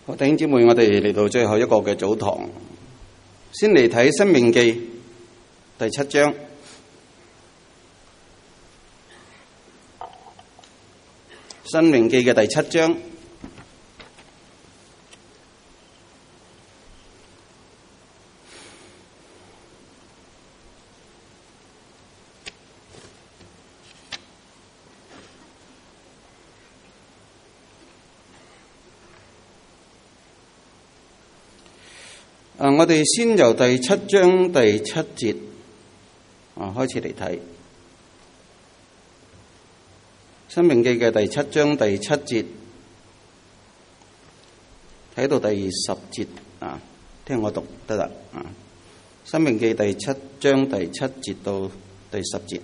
弟兄姊妹，我哋嚟到最後一個嘅早堂，先嚟睇《申命記》第7章。《申命記》嘅第7章，我哋先由第7章第7節開始嚟睇《申命記》嘅第7章第7節，睇到第10節聽我讀得啦。《申命記》第7章第7節到第10節，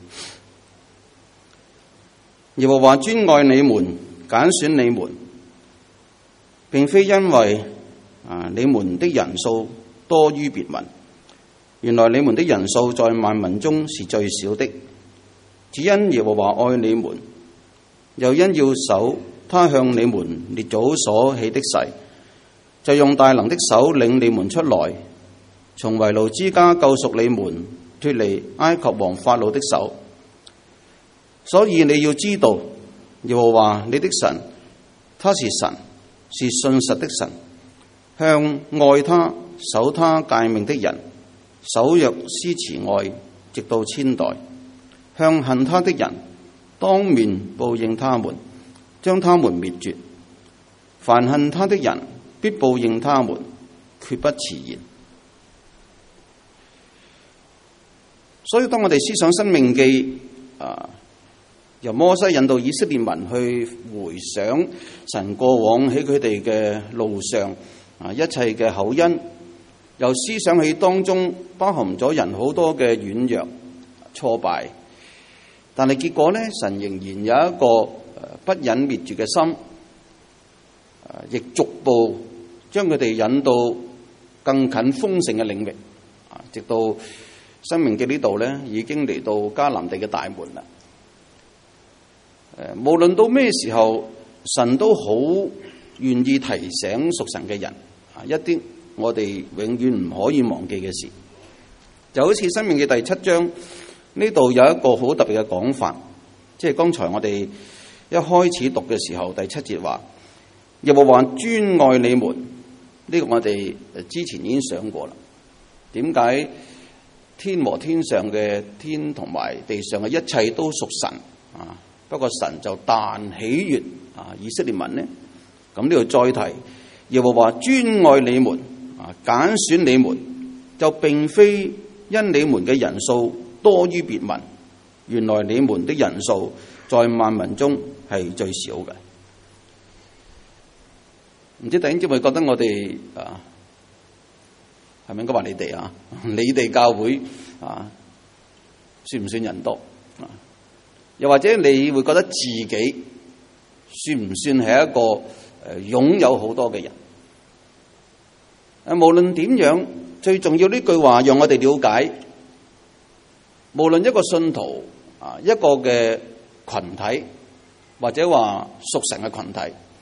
耶和華專愛你們，揀選你們，並非因為你們的人數多於別民，原來你們的人數在萬民中是最少的，只因耶和華愛你們，又因要守他向你們列祖所起的誓，就用大能的手領你們出來，從為奴之家救贖你們，脫離埃及王法老的手。所以你要知道，耶和華你的神，他是神，是信實的神，向愛他守他誡命的人守約施慈愛，直到千代；向恨他的人當面報應他們，將他們滅絕。凡恨他的人必報應他們，決不遲延。所以當我哋思想申命記，由摩西引導以色列民去回想神過往喺佢哋嘅路上一切嘅厚恩，又思想起當中包含咗人好多嘅軟弱挫敗，但係結果呢，神仍然有一個不忍滅絕嘅心，亦逐步將佢哋引到更近豐盛嘅領域，直到申命記呢度呢，已經嚟到迦南地嘅大門啦。無論到咩時候，神都好願意提醒屬神嘅人一啲我哋永遠唔可以忘記嘅事。就好似申命記第7章呢度有一個好特別嘅講法，即係剛才我哋一開始讀嘅時候，第7節話耶和華專愛你們，呢個我哋之前已經想過啦。點解天和天上嘅天同埋地上嘅一切都屬神不過神就但喜悅以色列民呢？咁呢度再提耶和華專愛你們，揀選你們，就並非因你們嘅人數多於別民，原來你們的人數在萬民中係最少嘅。唔知弟兄姊妹覺得我哋係咪應該話你哋你哋教會算唔算人多？又或者你會覺得自己算唔算係一個擁有好多嘅人？無論點樣，最重要呢句話讓我哋了解，無論一個信徒一個嘅群體，或者話屬神嘅群體，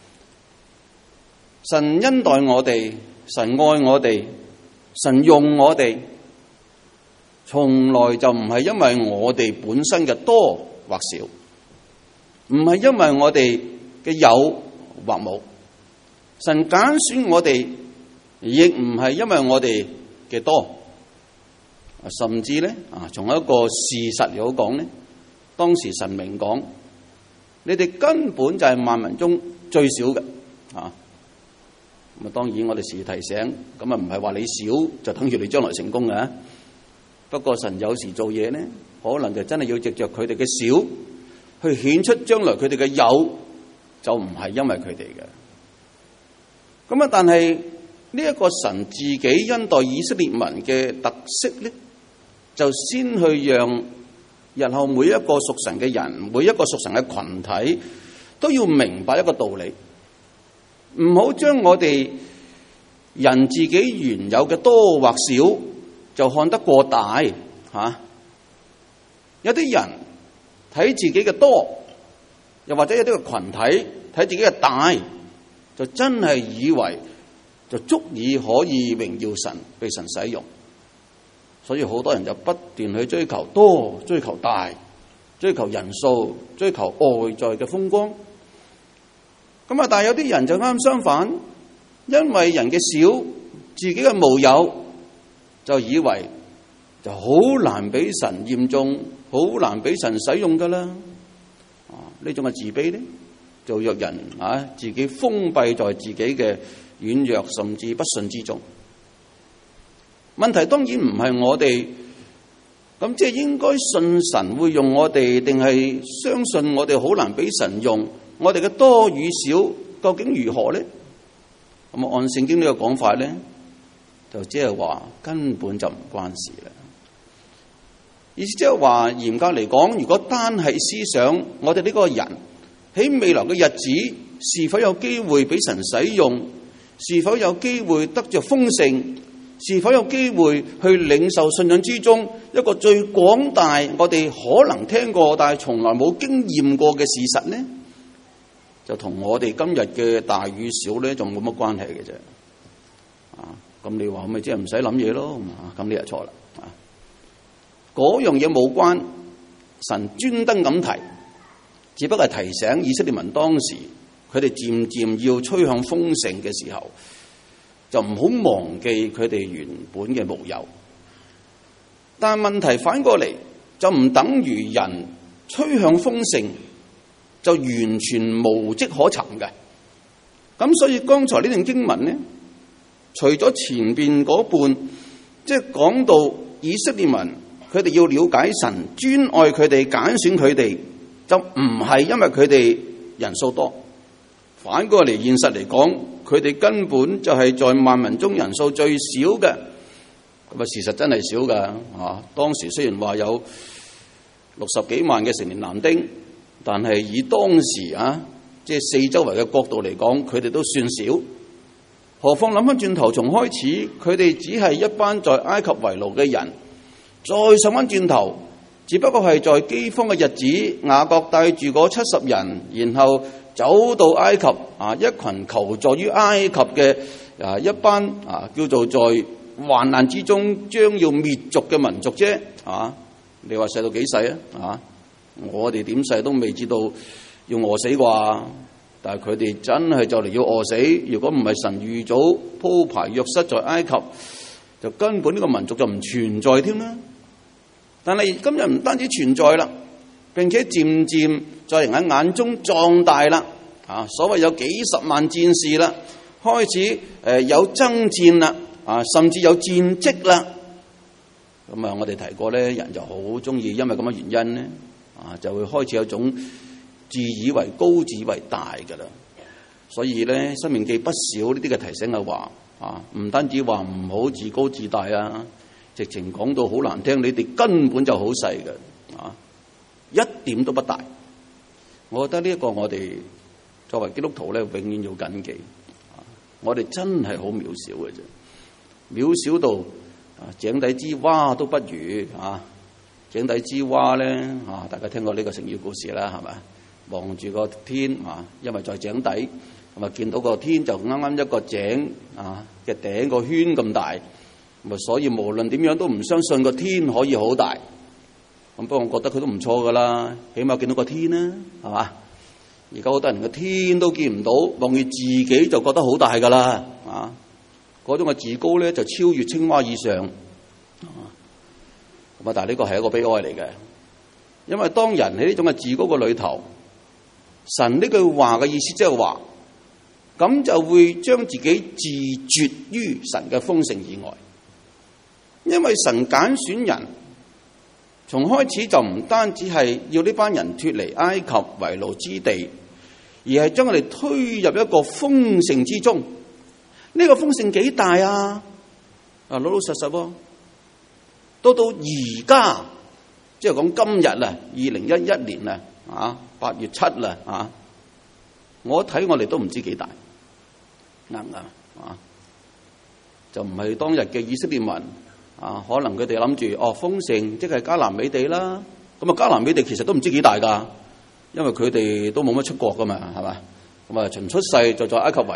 神恩待我哋，神愛我哋，神用我哋，從來就唔係因為我哋本身嘅多或少，唔係因為我哋嘅有或冇，神揀選我哋，亦唔係因為我哋嘅多，甚至咧從一個事實嚟講咧，當時神明講，你哋根本就係萬民中最少嘅咁啊！當然我哋時提醒，咁唔係話你少就等於你將來成功嘅。不過神有時做嘢呢，可能就真係要藉着佢哋嘅少，去顯出將來佢哋嘅有，就唔係因為佢哋嘅。咁但係呢一個神自己恩待以色列民嘅特色咧，就先去讓日後每一個屬神嘅人，每一個屬神嘅群體都要明白一個道理，唔好將我哋人自己原有嘅多或少就看得過大有啲人睇自己嘅多，又或者有啲個群體睇自己嘅大，就真係以為就足以可以榮耀神，被神使用。所以好多人就不斷去追求多、追求大、追求人數、追求外在嘅風光。咁啊，但係有啲人就啱相反，因為人嘅少，自己嘅無有，就以為就好難俾神驗中，好難俾神使用噶啦。呢種嘅自卑咧，就讓人自己封閉在自己嘅軟弱甚至不信之中。問題當然唔係我哋咁，即係應該信神會用我哋，定係相信我哋好難俾神用？我哋嘅多與少究竟如何咧？咁按聖經呢個講法咧，就即係話根本就唔關事啦。意思即係話，嚴格嚟講，如果單係思想我哋呢個人喺未來嘅日子是否有機會俾神使用，是否有機會得着豐盛，是否有機會去領受信仰之中一個最廣大我哋可能聽過但係從來冇經驗過嘅事實呢，就同我哋今日嘅大與小咧就冇乜關係嘅啫。咁你話咪即係唔使諗嘢咯？咁你就錯啦。嗰樣嘢冇關，神專登咁提，只不過係提醒以色列民當時佢哋漸漸要趨向豐盛嘅時候，就唔好忘記佢哋原本嘅無有。但係問題反過嚟，就唔等於人趨向豐盛就完全無跡可尋嘅。咁所以剛才呢段經文咧，除咗前邊嗰半，即係講到以色列民佢哋要了解神專愛佢哋揀選佢哋，就唔係因為佢哋人數多，反過嚟現實嚟講，佢哋根本就係在萬民中人數最少嘅。咁啊，事實真係少噶。當時雖然話有60幾萬嘅成年男丁，但係以當時即係四周圍嘅角度嚟講，佢哋都算少。何況諗翻轉頭，從開始佢哋只係一班在埃及為奴嘅人。再上翻轉頭，只不過係在饑荒嘅日子，雅各帶住嗰70人，然後走到埃及，一群求助於埃及嘅一班叫做在患難之中將要滅族嘅民族啫。你話細到幾細啊？我哋點細都未知道要餓死啩，但係佢哋真係就嚟要餓死。如果唔係神預早鋪排約瑟在埃及，就根本呢個民族就唔存在添啦。但係今日唔單止存在啦，並且漸漸在人嘅眼中壯大啦。所謂有幾十萬戰士啦，開始有爭戰啦，甚至有戰績啦。咁我哋提過咧，人就好中意因為咁嘅原因咧，就會開始有種自以為高、自以為大㗎啦。所以咧，《申命記》不少呢啲嘅提醒嘅話，唔單止話唔好自高自大啊，直情講到好難聽，你哋根本就好細嘅，一點都不大。我覺得呢一個我哋作為基督徒咧，永遠要謹記，我哋真係好渺小嘅啫，渺小到井底之蛙都不如。井底之蛙咧，大家聽過呢個成語故事啦，係咪？望住個天，因為在井底，咁見到個天就啱啱一個井嘅頂個圈咁大，咁所以無論點樣都唔相信個天可以好大。咁不過我覺得佢都唔錯噶啦，起碼見到個天啦，係嘛？而家好多人個天都見唔到，望住自己就覺得好大噶啦，嗰種嘅自高咧就超越青蛙以上。咁但係呢個係一個悲哀嚟嘅，因為當人喺呢種嘅自高嘅裏頭，神呢句話嘅意思即係話，咁就會將自己自絕於神嘅豐盛以外。因為神揀選人，從開始就唔單止係要呢班人脫離埃及為奴之地，而係將佢哋推入一個豐盛之中。呢個豐盛幾大啊？老老實實喎。到而家，即係講今日啦，2011年啦，8月7啦，我睇我哋都唔知幾大，啱唔啱？就唔係當日嘅以色列民，可能佢哋諗住豐盛，即係迦南美地啦。咁迦南美地其實都唔知幾大㗎，因為佢哋都冇乜出國㗎嘛，係嘛？咁從出世就在埃及為奴，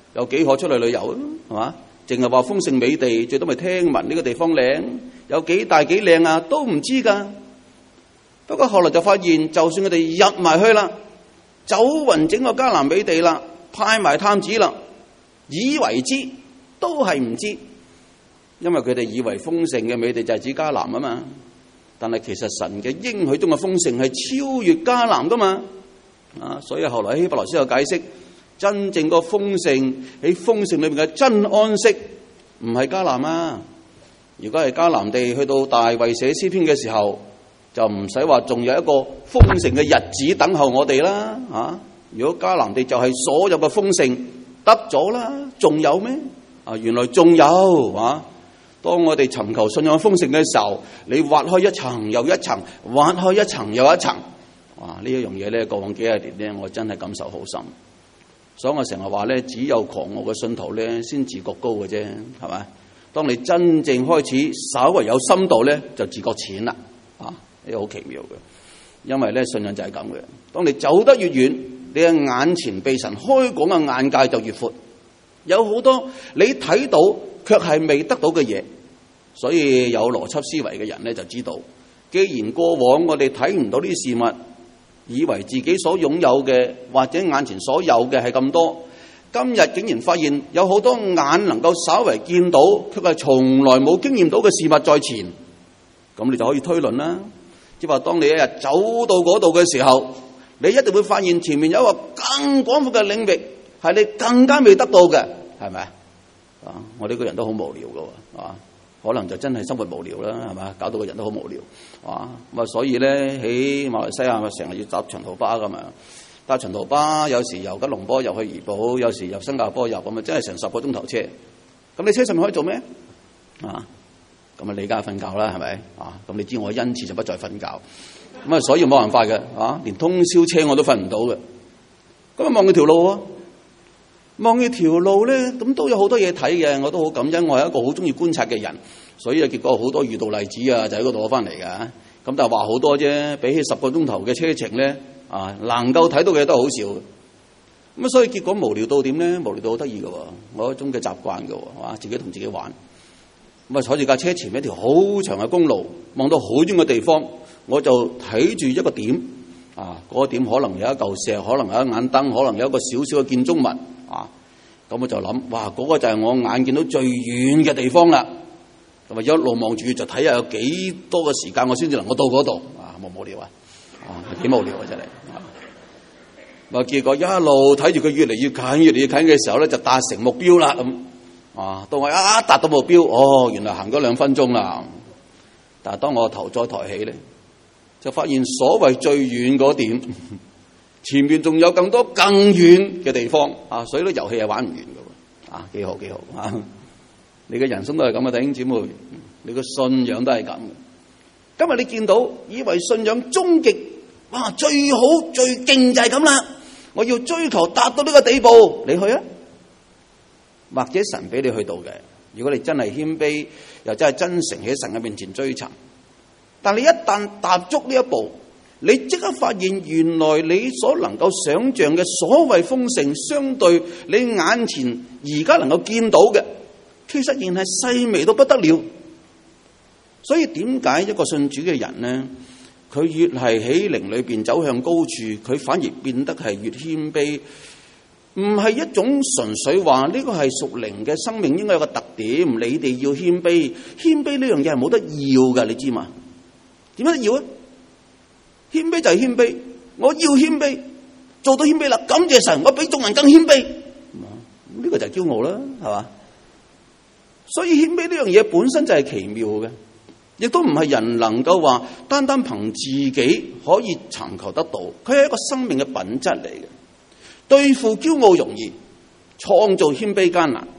有幾可出去旅遊啊？係嘛？淨係話豐盛美地，最多咪聽聞呢個地方靚，有幾大幾靚啊，都唔知㗎。不過後來就發現，就算佢哋入埋去啦，走勻整個迦南美地啦，派埋探子啦，以為知都係唔知，因為佢哋以為豐盛嘅美地就係指迦南啊嘛。但係其實神嘅應許中嘅豐盛係超越迦南噶嘛。所以後來希伯來書有解釋，真正個豐盛喺豐盛裏面嘅真安息唔係迦南啊。如果係迦南地，去到大衛寫詩篇嘅時候，就唔使話仲有一個豐盛嘅日子等候我哋啦。如果迦南地就係所有嘅豐盛得咗啦，仲有咩？原來仲有啊！當我哋尋求信仰豐盛嘅時候，你挖開一層又一層，挖開一層又一層。哇！呢一樣嘢咧，過往幾十年咧，我真係感受好深。所以我成日話咧，只有狂傲嘅信徒咧，先自覺高嘅啫，係咪？當你真正開始稍為有深度咧，就自覺淺啦。呢個好奇妙嘅，因為咧信仰就係咁嘅。當你走得越遠，你嘅眼前被神開廣嘅眼界就越闊。有好多你睇到卻係未得到嘅嘢，所以有邏輯思維嘅人咧就知道，既然過往我哋睇唔到呢啲事物，以為自己所擁有嘅或者眼前所有嘅係咁多，今日竟然發現有好多眼能夠稍為見到，卻係從來冇經驗到嘅事物在前，咁你就可以推論啦。即係話，當你一日走到嗰度嘅時候，你一定會發現前面有一個更廣闊嘅領域，係你更加未得到嘅，係咪啊？我呢個人都好無聊㗎喎，可能就真係生活無聊啦，係嘛？搞到個人都好無聊，咁啊，所以咧喺馬來西亞咪成日要搭長途巴㗎嘛，搭長途巴有時由吉隆坡入去怡保，有時由新加坡入，咁啊真係成10個鐘頭車。咁你車上面可以做咩？咁啊，你梗係瞓覺啦，係咪？咁你知我因此就不再瞓覺，咁啊，所以冇辦法嘅，連通宵車我都瞓唔到嘅。咁啊，望佢條路啊，望佢條路咧，咁都有好多嘢睇嘅，我都好感恩。我係一個好中意觀察嘅人，所以結果好多遇到例子啊，就喺嗰度攞翻嚟㗎。咁但係話好多啫，比起10個鐘頭嘅車程咧，能夠睇到嘅嘢都好少。咁啊，所以結果無聊到點咧？無聊到好得意嘅喎，我有一種嘅習慣嘅喎，自己同自己玩。咁啊，坐住架車前面一條好長嘅公路，望到好遠嘅地方，我就睇住一個點，嗰個點可能有一嚿石，可能有一眼燈，可能有一個小小嘅建築物，咁我就諗，哇，嗰個就係我眼見到最遠嘅地方啦。咁啊，一路望住就睇下有幾多個時間我先至能夠到嗰度，無聊啊，幾無聊啊真係。咁結果一路睇住佢越嚟越近，越嚟越近嘅時候咧，就達成目標啦咁。到我一達到目標，原來行咗2分鐘啦。但係當我頭再抬起咧，就發現所謂最遠嗰點，前面仲有更多更遠嘅地方。所以咧遊戲係玩唔完㗎喎。幾好幾好。你嘅人生都係咁嘅，弟兄姊妹，你嘅信仰都係咁嘅。今日你見到以為信仰終極，最好最勁就係咁啦，我要追求達到呢個地步，你去啊！或者神俾你去到嘅，如果你真係謙卑，又真係真誠喺神嘅面前追尋，但你一旦踏足呢一步，你即刻發現原來你所能夠想象嘅所謂豐盛，相對你眼前而家能夠見到嘅，其實仍係細微到不得了。所以點解一個信主嘅人呢，佢越係喺靈裏邊走向高處，佢反而變得係越謙卑？唔係一種純粹話呢個係屬靈嘅生命應該有個特點，你哋要謙卑。謙卑呢樣嘢係冇得要㗎，你知嘛？點解要啊？謙卑就係謙卑，我要謙卑，做到謙卑啦，感謝神，我比眾人更謙卑。呢個就係驕傲啦，係嘛？所以謙卑呢樣嘢本身就係奇妙嘅，亦都唔係人能夠話單單憑自己可以尋求得到，佢係一個生命嘅品質嚟嘅。對付驕傲容易，創造謙卑艱難。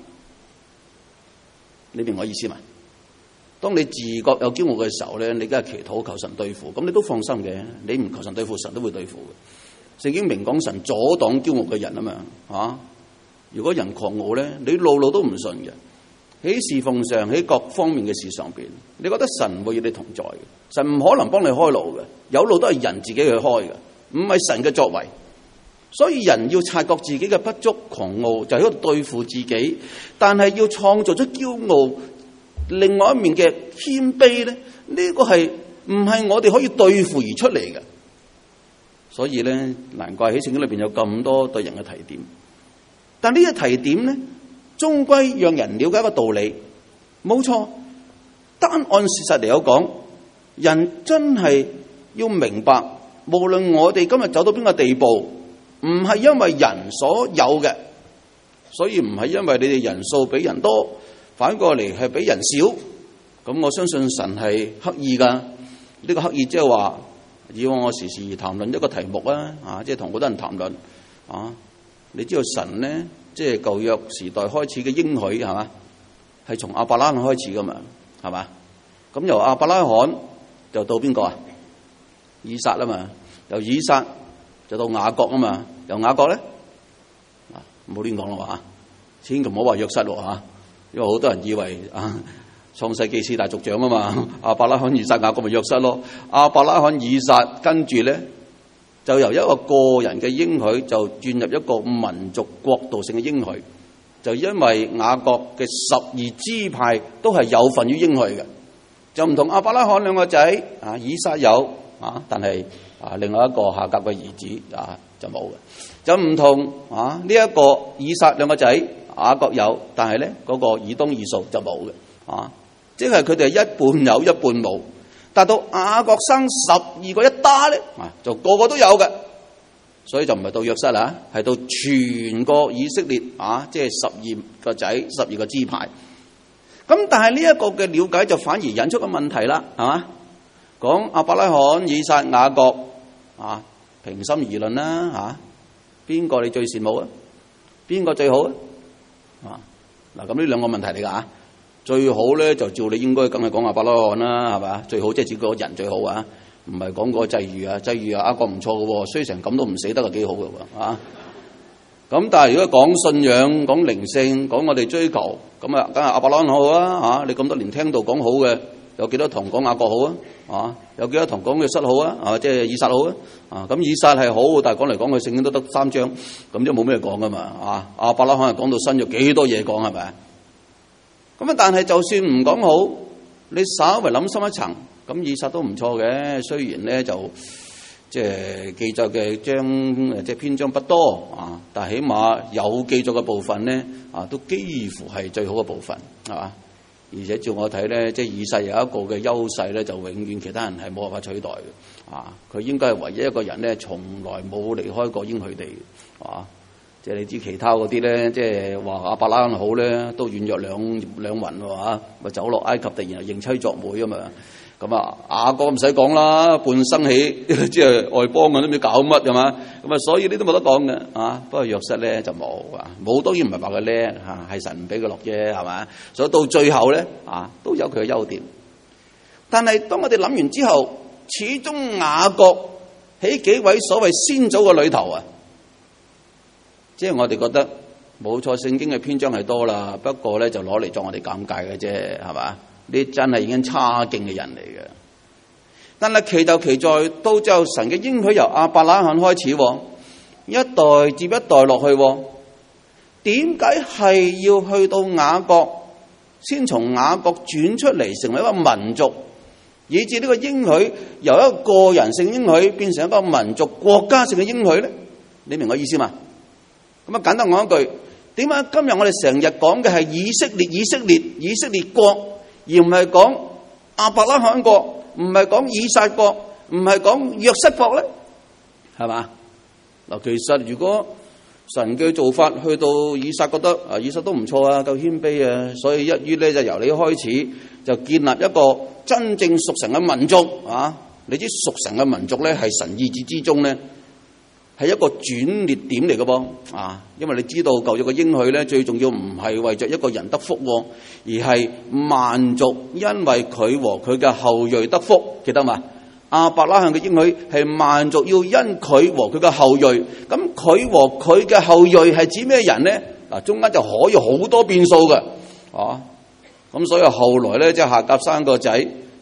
你明我意思嘛？當你自覺有驕傲嘅時候咧，你梗係祈禱求神對付，咁你都放心嘅。你唔求神對付，神都會對付嘅。聖經明講神阻擋驕傲嘅人啊嘛，如果人狂傲咧，你路路都唔順嘅。喺侍奉上，喺各方面嘅事上邊，你覺得神會與你同在嘅，神唔可能幫你開路嘅，有路都係人自己去開嘅，唔係神嘅作為。 所以人要察覺自己嘅不足狂傲，就喺度對付自己，但係要創造出驕傲另外一面嘅謙卑咧，呢個係唔係我哋可以對付而出嚟嘅。所以咧，難怪喺聖經裏邊有咁多對人嘅提點。但呢一提點咧，終歸讓人了解一個道理，冇錯。單按事實嚟講，人真係要明白，無論我哋今日走到邊個地步，唔係因為人所有嘅，所以唔係因為你哋人數比人多，反過嚟係比人少。咁我相信神係刻意噶，呢個刻意即係話，以往我時時談論一個題目啊，即係同好多人談論啊。你知道神咧，即係舊約時代開始嘅應許係嘛，係從亞伯拉罕開始噶嘛，係嘛？咁由亞伯拉罕就到邊個啊？以撒啊嘛，由以撒就到雅各啊嘛，由雅各咧唔好亂講啦嘛，千祈唔好話約瑟喎，因為好多人以為創世記四大族長啊嘛，亞伯拉罕、以撒、雅各咪約瑟咯。亞伯拉罕、以撒跟住咧就由一個個人嘅應許就轉入一個民族國度性嘅應許，就因為雅各嘅12支派都係有份於應許嘅，就唔同亞伯拉罕兩個仔以撒有但係另外一個夏甲嘅兒子就冇嘅，就唔同呢一個以撒兩個仔雅各有，但係咧嗰個以東、以掃就冇嘅即係佢哋係一半有一半冇。但到雅各生12個一打咧就個個都有嘅，所以就唔係到約瑟啦，係到全個以色列即係12個仔12個支派。咁但係呢一個嘅了解就反而引出個問題啦，係嘛？講亞伯拉罕、以撒、雅各平心而論啦邊個你最羨慕啊？邊個最好啊？嗱，咁呢兩個問題嚟㗎最好咧就照你應該梗係講亞伯拉罕啦，係嘛？最好即係指個人最好唔係講個際遇際遇雅各唔錯嘅喎，雖成咁都唔死得係幾好嘅喎咁但係如果講信仰、講靈性、講我哋追求，咁梗係亞伯拉罕好啊你咁多年聽到講好嘅，有幾多同講雅各好有幾多同講約瑟好即係以撒好咁以撒係好，但係講嚟講去聖經都得3章，咁即係冇咩講噶嘛亞伯拉罕係講到新約幾多嘢講係咪？咁但係就算唔講好，你稍為諗深一層，咁以撒都唔錯嘅。雖然咧就即係記載嘅即係篇章不多但係起碼有記載嘅部分咧都幾乎係最好嘅部分，係嘛？而且照我睇咧，即係以撒有一個嘅優勢咧，就永遠其他人係冇辦法取代嘅。佢應該係唯一一個人咧，從來冇離開過應許地嘅。即係你知其他嗰啲咧，即係話亞伯拉罕好咧，都軟弱兩魂喎咪走落埃及地，然後認妻作妹啊嘛。咁雅各唔使講啦，半生起即係外邦嘅都唔知搞乜係嘛。咁所以呢都冇得講嘅不過約瑟咧就冇冇，當然唔係話佢叻係神唔俾佢落啫係嘛。所以到最後咧都有佢嘅優點。但係當我哋諗完之後，始終雅各喺幾位所謂先祖嘅裏頭即係我哋覺得冇錯，聖經嘅篇章係多啦，不過咧就攞嚟作我哋尷尬嘅啫，係嘛？呢真係已經差勁嘅人嚟嘅。但係奇就奇在，到最後神嘅應許由亞伯拉罕開始，一代接一代落去，點解係要去到雅各先從雅各轉出嚟成為一個民族，以至呢個應許由一個個人性應許變成一個民族國家性嘅應許咧？你明我意思嘛？咁簡單講一句，點解今日我哋成日講嘅係以色列國，而唔係講亞伯拉罕國，唔係講以撒國，唔係講約瑟國咧？係嘛？嗱，其實如果神嘅做法去到以撒覺得以撒都唔錯夠謙卑所以一於咧就由你開始就建立一個真正屬神嘅民族你知屬神嘅民族咧係神意志之中咧，係一個轉捩點嚟嘅噃因為你知道舊約嘅應許咧，最重要唔係為着一個人得福而係萬族因為佢和佢嘅後裔得福，記得嘛？亞伯拉罕嘅應許係萬族要因佢和佢嘅後裔，咁佢和佢嘅後裔係指咩人咧？中間就可以好多變數嘅咁所以後來咧即係夏甲生個仔，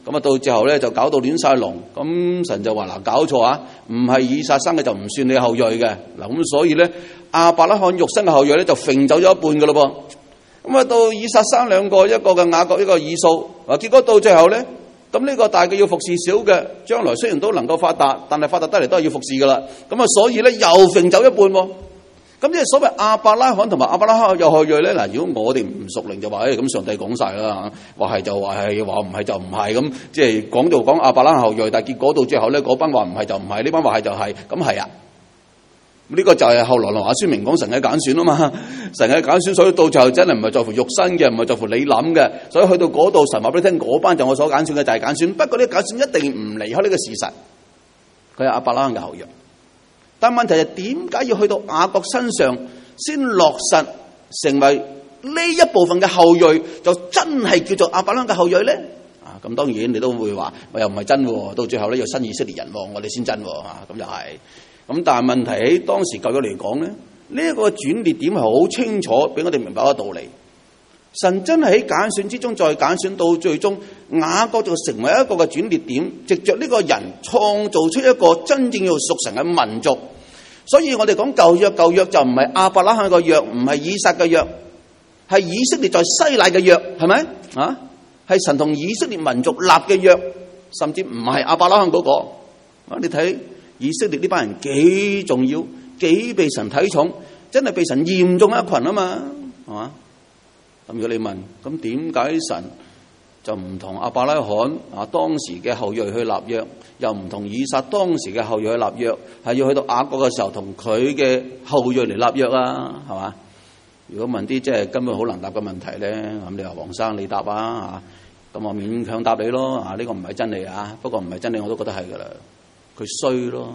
咁啊到最後咧就搞到亂晒龍，咁神就話嗱，搞錯啊，唔係以撒生嘅就唔算你後裔嘅。嗱，咁所以咧亞伯拉罕肉身嘅後裔咧就揈走咗一半噶咯噃。咁啊到以撒生兩個，一個嘅雅各，一個以掃，結果到最後咧，咁呢個大嘅要服侍小嘅，將來雖然都能夠發達，但係發達得嚟都係要服侍噶啦。咁啊所以咧又揈走一半喎。咁即係所謂亞伯拉罕同埋亞伯拉罕有後裔咧。嗱，如果我哋唔熟靈就話，咁上帝講晒啦，話係就話係，話唔係就唔係，咁即係講到講亞伯拉罕後裔，但係結果到最後咧，嗰班話唔係就唔係，呢班話係就係，咁係啊？呢個就係後來挪亞書明講神嘅揀選啊嘛，神嘅揀選，所以到最後真係唔係在乎肉身嘅，唔係在乎你諗嘅，所以去到嗰度神話俾你聽，嗰班就我所揀選嘅就係揀選。不過呢個揀選一定唔離開呢個事實，佢係亞伯拉罕嘅後裔。但問題係點解要去到雅各身上先落實成為呢一部分嘅後裔，就真係叫做亞伯拉罕嘅後裔咧？咁當然你都會話，我又唔係真喎，到最後咧有新以色列人喎，我哋先真喎，咁就係。咁但係問題喺當時舊約嚟講咧，呢一個轉捩點係好清楚，俾我哋明白一個道理。神真係喺揀選之中再揀選到最終，雅各就成為一個嘅轉捩點，藉着呢個人創造出一個真正要屬神嘅民族。所以我哋講舊約就唔係亞伯拉罕嘅約，唔係以撒嘅約，係以色列在西乃嘅約，係咪啊？係神同以色列民族立嘅約，甚至唔係亞伯拉罕嗰個。你睇以色列呢班人幾重要，幾被神睇重，真係被神驗中一群啊嘛，係嘛？咁如果你問，咁點解神就唔同亞伯拉罕當時嘅後裔去立約，又唔同以撒當時嘅後裔去立約，係要去到雅各嘅時候同佢嘅後裔嚟立約啊？係嘛？如果問啲即係根本好難答嘅問題咧，咁你話黃生你答啊？咁我勉強答你咯。呢個唔係真理啊，不過唔係真理我都覺得係噶啦，佢衰咯，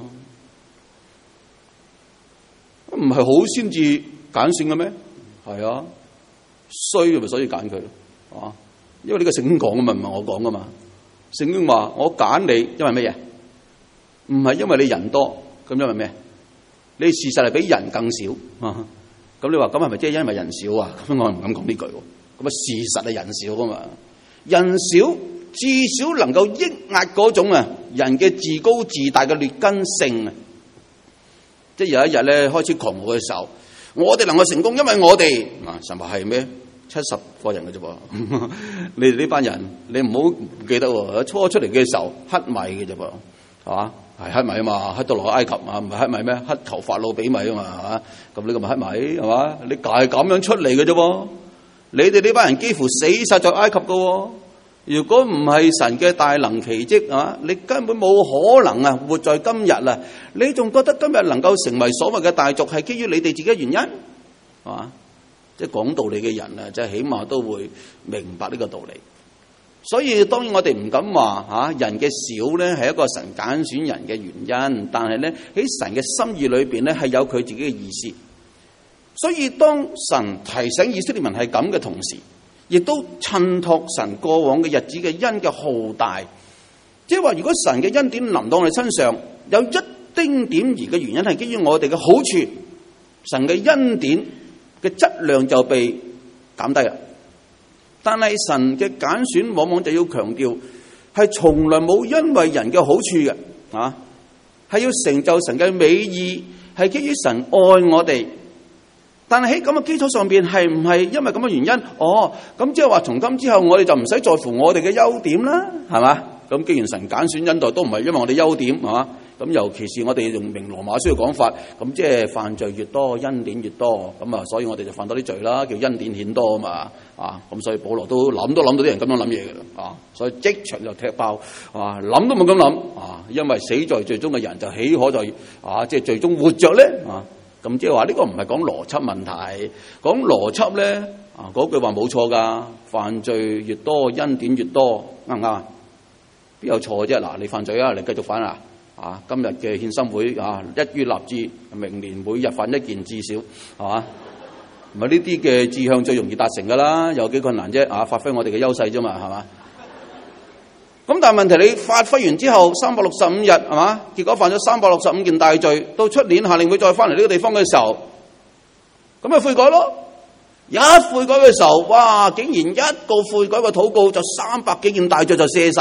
唔係好先至揀選嘅咩？係啊。衰咪所以揀佢，因為呢個聖經講噶嘛，唔係我講噶嘛。聖經話我揀你，因為乜嘢？唔係因為你人多，咁因為咩？你事實係比人更少。咁你話咁係咪即係因為人少啊？咁我唔敢講呢句。咁事實係人少噶嘛？人少至少能夠抑壓嗰種人嘅自高自大嘅劣根性啊！即係有一日咧開始狂傲嘅時候，我哋能夠成功，因為我哋神話係咩？70個人嘅啫噃，你哋呢班人，你唔好唔記得喎。初出嚟嘅時候，乞米嘅啫噃，係嘛？係乞米啊嘛，乞到落埃及啊，唔係乞米咩？乞求法老俾米啊嘛，係嘛？咁呢個咪乞米係嘛？你係咁樣出嚟嘅啫喎，你哋呢班人幾乎死晒在埃及嘅喎。如果唔係神嘅大能奇蹟啊，你根本冇可能活在今日啊！你仲覺得今日能夠成為所謂嘅大族係基於你哋自己嘅原因，係嘛？即係講道理嘅人啊，即係起碼都會明白呢個道理。所以當然我哋唔敢話人嘅少咧係一個神揀選人嘅原因，但係咧喺神嘅心意裏邊咧係有佢自己嘅意思。所以當神提醒以色列民係咁嘅同時，亦都襯托神過往嘅日子嘅恩嘅浩大，即係話如果神嘅恩典臨到我哋身上，有一丁點兒嘅原因係基於我哋嘅好處，神嘅恩典嘅質量就被減低啦。但係神嘅揀選往往就要強調，係從來冇因為人嘅好處嘅，係要成就神嘅美意，係基於神愛我哋。但係喺咁嘅基礎上邊，係唔係因為咁嘅原因？咁即係話從今之後我哋就唔使在乎我哋嘅優點啦，係嘛？咁既然神揀選恩待都唔係因為我哋優點，係嘛？咁尤其是我哋用明羅馬書嘅講法，咁即係犯罪越多，恩典越多，咁啊，所以我哋就犯多啲罪啦，叫恩典顯多啊嘛，咁所以保羅都諗到啲人咁樣諗嘢嘅，所以即場就踢爆，諗都冇咁諗，因為死在罪中嘅人就豈可在即係罪中活着咧，咁即係話呢個唔係講邏輯問題，講邏輯咧，嗰句話冇錯噶，犯罪越多，恩典越多，啱唔啱？邊有錯啫？嗱，你犯罪啊，你繼續犯啊！今日嘅獻心會一於立志，明年每日犯一件至少，係嘛？唔係呢啲嘅志向最容易達成噶啦，有幾困難啫？發揮我哋嘅優勢啫嘛，係嘛？咁但係問題你發揮完之後365日係嘛？結果犯咗365件大罪，到出年下令會再翻嚟呢個地方嘅時候，咁咪悔改咯。一悔改嘅時候，哇！竟然一個悔改嘅禱告就300幾件大罪就卸晒，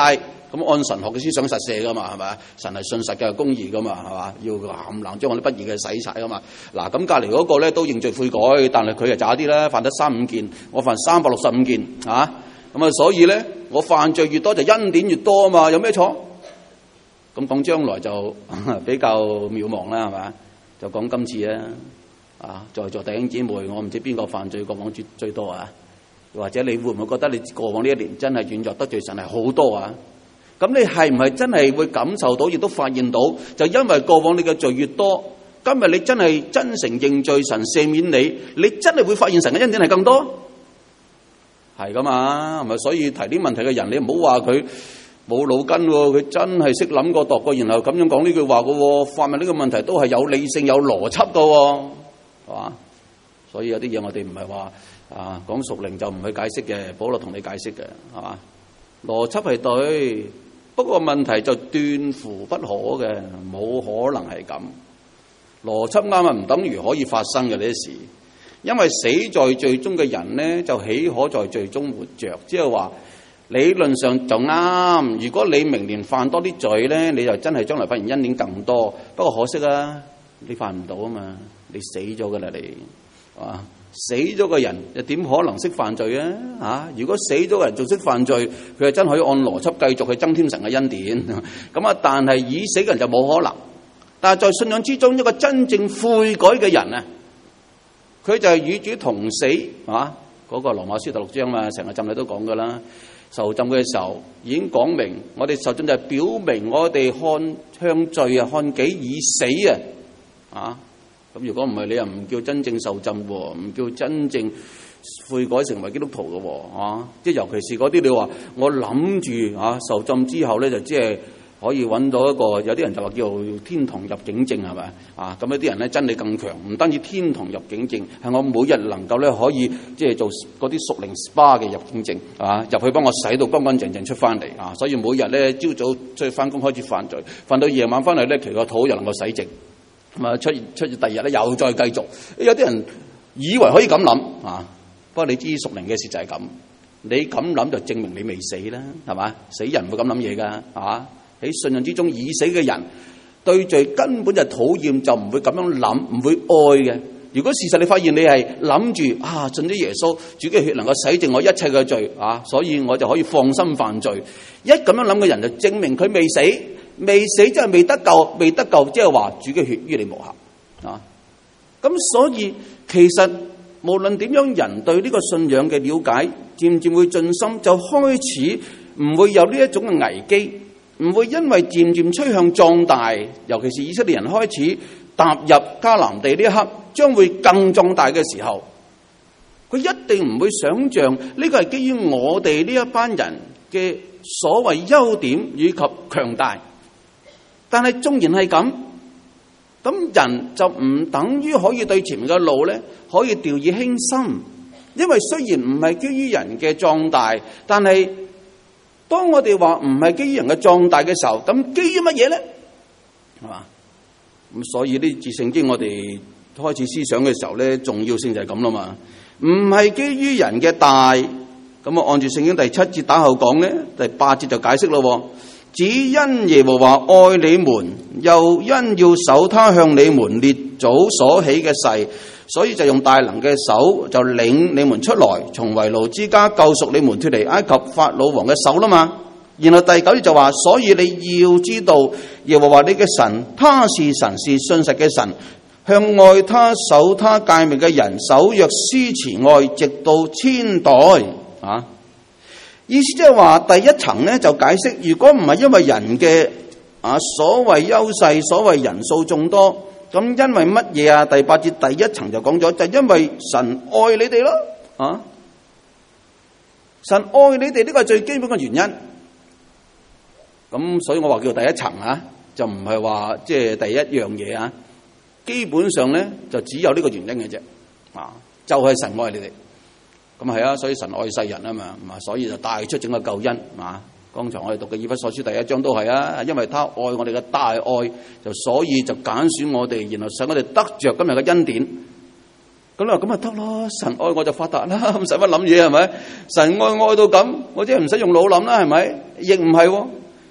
咁按神學嘅思想實寫噶嘛，係咪？神係信實嘅，公義噶嘛，係嘛？要冚冷將我啲不義嘅洗晒噶嘛。嗱，咁隔離嗰個咧都認罪悔改，但係佢就渣啲啦，犯得3-5件，我犯365件啊。咁啊，所以咧我犯罪越多就恩典越多啊嘛，有咩錯？咁講將來就比較渺茫啦，係咪？就講今次啊，在座弟兄姊妹，我唔知邊個犯罪過往最多啊？或者你會唔會覺得你過往呢一年真係軟弱得罪神係好多啊？咁你係唔係真係會感受到，亦都發現到，就因為過往你嘅罪越多，今日你真係真誠認罪，神赦免你真係會發現神嘅恩典係更多？係噶嘛？係咪？所以提啲問題嘅人，你唔好話佢冇腦筋喎，佢真係識諗過度過，然後咁樣講呢句話嘅喎，發問呢個問題都係有理性有邏輯嘅喎，係嘛？所以有啲嘢我哋唔係話講屬靈就唔去解釋嘅，保羅同你解釋嘅，係嘛？邏輯係對，不過問題就斷乎不可嘅，冇可能係咁。邏輯啱啊，唔等於可以發生嘅呢啲事，因為死在罪中嘅人呢，就豈可在罪中活着？即係話理論上就啱。如果你明年犯多啲罪呢，你就真係將來發現恩典更多。不過可惜啊，你犯唔到啊嘛，你死咗噶啦，你係嘛？死咗嘅人又點可能識犯罪啊？如果死咗嘅人仲識犯罪，佢係真可以按邏輯繼續去增添神嘅恩典。咁啊，但係已死嘅人就冇可能。但係在信仰之中，一個真正悔改嘅人啊，佢就係與主同死啊！嗰個羅馬書第6章嘛，成日浸禮都講噶啦。受浸嘅時候已經講明，我哋受浸就係表明我哋向罪看己以死啊！咁如果唔係，你又唔叫真正受浸喎，唔叫真正悔改成為基督徒嘅喎，即係尤其是嗰啲你話我諗住受浸之後咧，就即係可以揾到一個，有啲人就話叫天堂入境證，係咪啊？咁有啲人咧真理更強，唔單止天堂入境證，係我每日能夠咧可以即係做嗰啲屬靈 SPA 嘅入境證入去幫我洗到乾乾淨淨出翻嚟啊！所以每日咧朝早出去翻工開始犯罪，犯到夜晚翻嚟咧，其實個肚又能夠洗淨。咁啊，出現第二日咧，又再繼續。有啲人以為可以咁諗不過你知屬靈嘅事就係咁，你咁諗就證明你未死啦，係嘛？死人唔會咁諗嘢噶，喺信仰之中已死嘅人對罪根本就討厭，就唔會咁樣諗，唔會愛嘅。如果事實你發現你係諗住信咗耶穌，主嘅血能夠洗淨我一切嘅罪所以我就可以放心犯罪。一咁樣諗嘅人就證明佢未死。未死即係未得救，未得救即係話主嘅血於你無效咁所以其實無論點樣，人對呢個信仰嘅了解漸漸會進深，就開始唔會有呢一種嘅危機，唔會因為漸漸趨向壯大，尤其是以色列人開始踏入迦南地呢一刻，將會更壯大嘅時候，佢一定唔會想象呢個係基於我哋呢一班人嘅所謂優點以及強大。但係縱然係咁人就唔等於可以對前面嘅路咧可以掉以輕心，因為雖然唔係基於人嘅壯大，但係當我哋話唔係基於人嘅壯大嘅時候，咁基於乜嘢咧？係嘛？咁所以呢節聖經我哋開始思想嘅時候咧，重要性就係咁啦嘛。唔係基於人嘅大，咁啊按住聖經第7節打後講咧，第8節就解釋咯。只因耶和華愛你們，又因要守他向你們列祖所起嘅誓，所以就用大能嘅手就領你們出來，從為奴之家救贖你們脫離埃及法老王嘅手啦嘛。然後第9節就話，所以你要知道耶和華你嘅神，他是神，是信實嘅神，向愛他守他誡命嘅人守約施慈愛，直到千代意思即係話第一層咧就解釋，如果唔係因為人嘅所謂優勢，所謂人數眾多，咁因為乜嘢啊？第8節第一層就講咗，就因為神愛你哋咯，神愛你哋呢個係最基本嘅原因。咁所以我話叫第一層就唔係話即係第一樣嘢基本上咧就只有呢個原因嘅啫，就係神愛你哋。咁係啊，所以神愛世人啊嘛，所以就帶出整個救恩剛才我哋讀嘅以弗所書第1章都係因為他愛我哋嘅大愛，就所以就揀選我哋，然後使我哋得着今日嘅恩典。咁你話咁咪得咯？神愛我就發達啦，唔使乜諗嘢係咪？神愛到咁，我即係唔使用腦諗啦，係咪？亦唔係，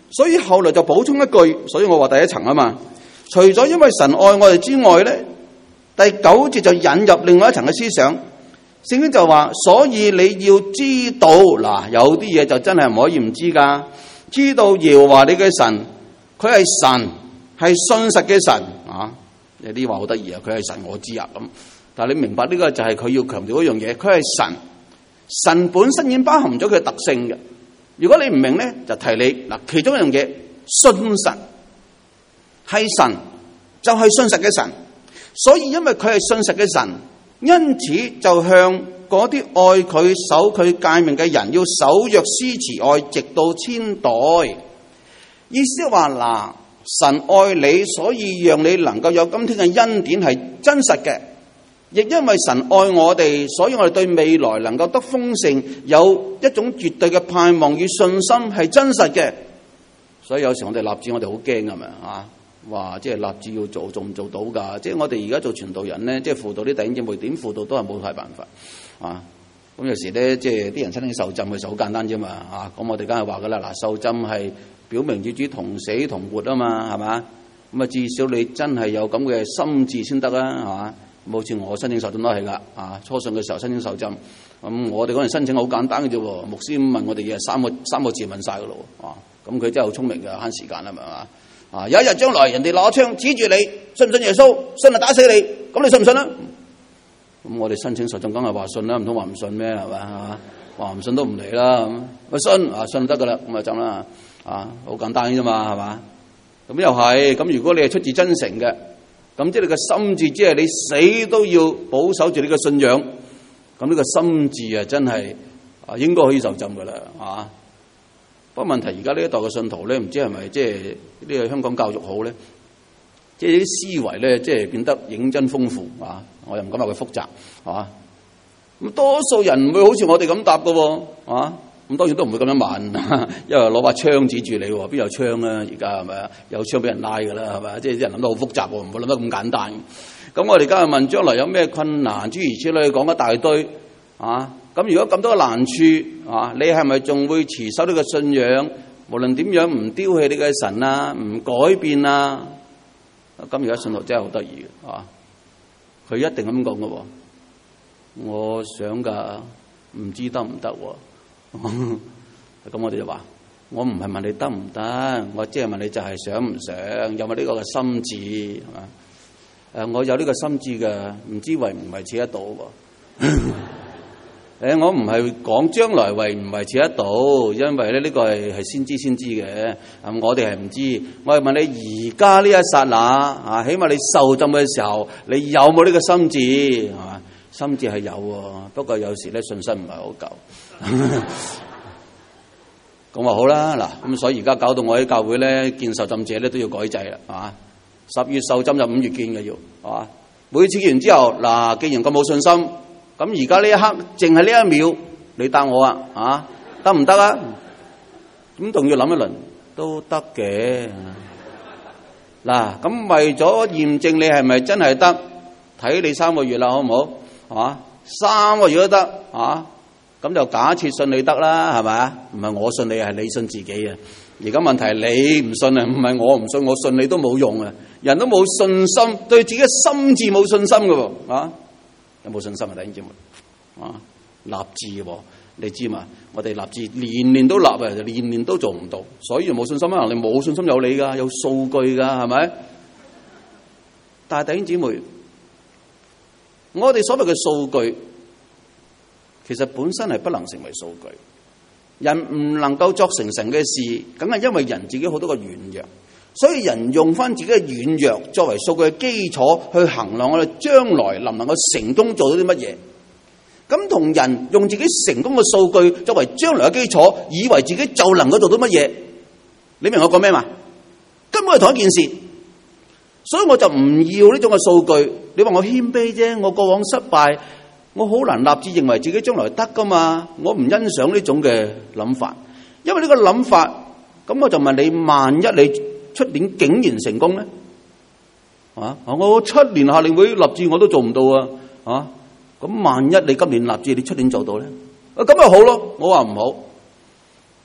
所以後來就補充一句，所以我話第一層啊嘛。除咗因為神愛我哋之外咧，第9節就引入另外一層嘅思想。聖經就話，所以你要知道嗱，有啲嘢就真係唔可以唔知噶。知道耶和華你嘅神，佢係神，係信實嘅神啊！有啲話好得意啊，佢係神我知啊咁。但係你明白呢個就係佢要強調一樣嘢，佢係神，神本身已經包含咗佢嘅特性嘅。如果你唔明咧，就提你嗱，其中一樣嘢，信實係神，就係信實嘅神。所以因為佢係信實嘅神，因此就向嗰啲愛佢、守佢誡命嘅人，要守約施慈愛，直到千代。意思係話嗱，神愛你，所以讓你能夠有今天嘅恩典係真實嘅。亦因為神愛我哋，所以我哋對未來能夠得豐盛，有一種絕對嘅盼望與信心係真實嘅。所以有時我哋立志，我哋好驚係咪啊？話即係立志要做唔做到㗎？即係我哋而家做傳道人咧，即係輔導啲弟兄姊妹，點輔導都係冇太辦法啊！咁有時咧，即係啲人親身受浸，其實好簡單啫嘛啊！咁我哋梗係話㗎啦，嗱，受浸係表明與主同死同活啊嘛，係嘛？咁啊，至少你真係有咁嘅心志先得啦，係嘛？好似我申請受浸都係㗎啊！初信嘅時候申請受浸，咁我哋嗰陣申請好簡單嘅啫喎，牧師問我哋嘢三個字問晒㗎咯啊！咁佢真係好聰明嘅，慳時間係咪嘛？啊！有一日將來人哋攞槍指住你，信唔信耶穌？信就打死你，咁你信唔信啊？咁我哋申請受浸梗係話信啦，唔通話唔信咩？係嘛？話唔信都唔嚟啦，咁信啊，信得噶啦，咁就浸啦，啊，好簡單啫嘛，係嘛？咁又係，咁如果你係出自真誠嘅，咁即係你個心志，即係你死都要保守住你個信仰，咁呢個心志啊，真係啊，應該可以受浸噶啦，啊！不過問題而家呢一代嘅信徒咧，唔知係咪即係呢個香港教育好咧？即係啲思維咧，即係變得認真豐富啊！我又唔敢話佢複雜，係嘛？咁多數人唔會好似我哋咁答㗎喎，啊！咁當然都唔會咁樣問，因為攞把槍指住你喎，邊有槍啊？而家係咪啊？有槍俾人拉㗎啦，係咪？即係啲人諗得好複雜喎，唔會諗得咁簡單。咁我哋而家問將來有咩困難，諸如此類講一大堆啊！咁如果咁多難處啊，你係咪仲會持守呢個信仰？無論點樣唔丟棄你嘅神啊，唔改變啊？咁而家信徒真係好得意嘅，啊！佢一定咁講嘅喎。我想㗎，唔知得唔得喎？咁我哋就話：我唔係問你得唔得，我即係問你就係想唔想，有冇呢個嘅心志係嘛？我有呢個心志嘅，唔知維唔維持得到喎？我唔係講將來維唔維持得到，因為咧呢個係先知嘅。我哋係唔知。我係問你而家呢一剎那啊，起碼你受浸嘅時候，你有冇呢個心志係嘛？心志係有喎，不過有時咧信心唔係好夠。咁話好啦，嗱咁所以而家搞到我喺教會咧見受浸者咧都要改制啦，係嘛？10月受浸就5月見嘅要，係嘛？每次見完之後，嗱，既然咁冇信心。咁而家呢一刻，淨係呢一秒，你答我啊，得唔得啊？咁仲要諗一輪，都得嘅。嗱，咁為咗驗證你係咪真係得，睇你3個月啦，好唔好？係嘛？3個月都得啊，咁就假設信你得啦，係咪啊？唔係我信你，係你信自己啊。而家問題係你唔信啊，唔係我唔信，我信你都冇用啊。人都冇信心，對自己嘅心志冇信心㗎喎，啊？有冇信心啊，弟兄姊妹？啊，立志喎，你知嘛？我哋立志年年都立啊，年年都做唔到，所以冇信心啊！你冇信心有你噶，有數據噶，係咪？但係弟兄姊妹，我哋所謂嘅數據，其實本身係不能成為數據。人唔能夠作成神嘅事，梗係因為人自己好多個軟弱。所以人用翻自己嘅軟弱作為數據嘅基礎去衡量我哋將來能唔能夠成功做到啲乜嘢。咁同人用自己成功嘅數據作為將來嘅基礎，以為自己就能夠做到乜嘢？你明我講咩嘛？根本係同一件事。所以我就唔要呢種嘅數據。你話我謙卑啫，我過往失敗，我好難立志認為自己將來得噶嘛。我唔欣賞呢種嘅諗法，因為呢個諗法，咁我就問你：萬一你出年竟然成功咧？我7年夏令會立志我都做唔到啊！咁萬一你今年立志，你出年做到咧？咁咪好咯。我話唔好，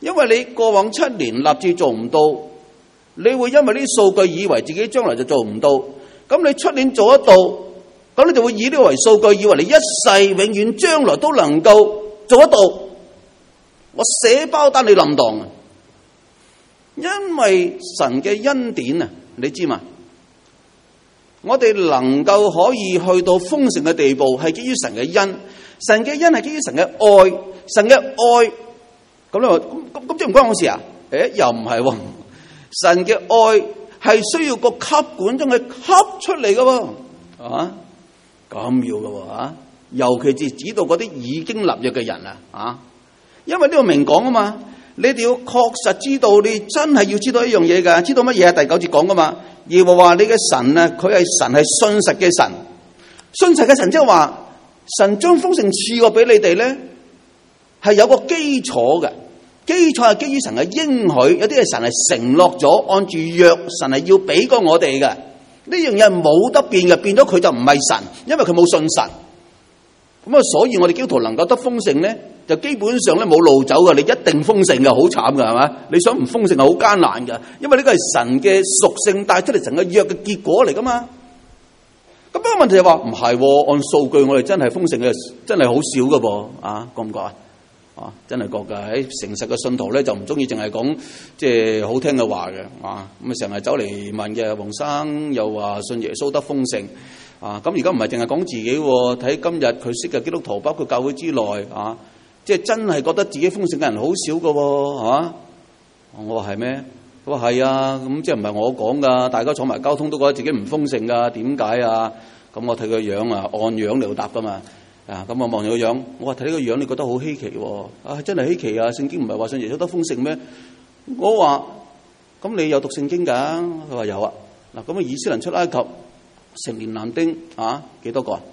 因為你過往7年立志做唔到，你會因為呢啲數據以為自己將來就做唔到，咁你出年做得到，咁你就會以呢個為數據，以為你一世永遠將來都能夠做得到。我寫包單你冧當啊！因為神嘅恩典啊，你知嘛？我哋能夠可以去到豐盛嘅地步，係基於神嘅恩。神嘅恩係基於神嘅愛，神嘅愛咁你話咁即係唔關我事啊？又唔係喎。神嘅愛係需要個吸管將佢吸出嚟嘅喎，係嘛？咁要嘅喎啊！尤其是指到嗰啲已經立約嘅人啊，因為呢個明講啊嘛，你哋要確實知道，你真係要知道一樣嘢㗎，知道乜嘢啊？第9節講噶嘛，耶和華你嘅神啊，佢係神，係信實嘅神，信實嘅神即係話神將豐盛賜過俾你哋咧，係有個基礎嘅，基礎係基於神嘅應許，有啲係神係承諾咗，按住約神係要俾過我哋嘅，呢樣嘢係冇得變嘅，變咗佢就唔係神，因為佢冇信神。咁啊，所以我哋基督徒能夠得豐盛咧，就基本上咧冇路走嘅，你一定豐盛嘅，好慘嘅係嘛？你想唔豐盛係好艱難嘅，因為呢個係神嘅屬性帶出嚟，神嘅約嘅結果嚟噶嘛。咁不過問題就話唔係，按數據我哋真係豐盛嘅，真係好少噶噃啊？覺唔覺啊？真係覺㗎。喺誠實嘅信徒咧就唔中意淨係講即係好聽嘅話嘅啊。咁啊成日走嚟問嘅黃生又話信耶穌得豐盛。咁而家唔係淨係講自己，睇今日佢識嘅基督徒，包括教會之內即係真係覺得自己豐盛嘅人好少㗎喎，係嘛？我話係咩？佢話係啊，咁即係唔係我講㗎？大家坐埋交通都覺得自己唔豐盛㗎，點解啊？咁我睇佢樣啊，按樣嚟答㗎嘛。咁我望住個樣，我話睇呢個樣，你覺得好稀奇喎？真係稀奇啊！聖經唔係話信耶穌得豐盛咩？我話咁你有讀聖經㗎？佢話有啊。嗱，咁以色列人出埃及。成年男丁幾多個啊？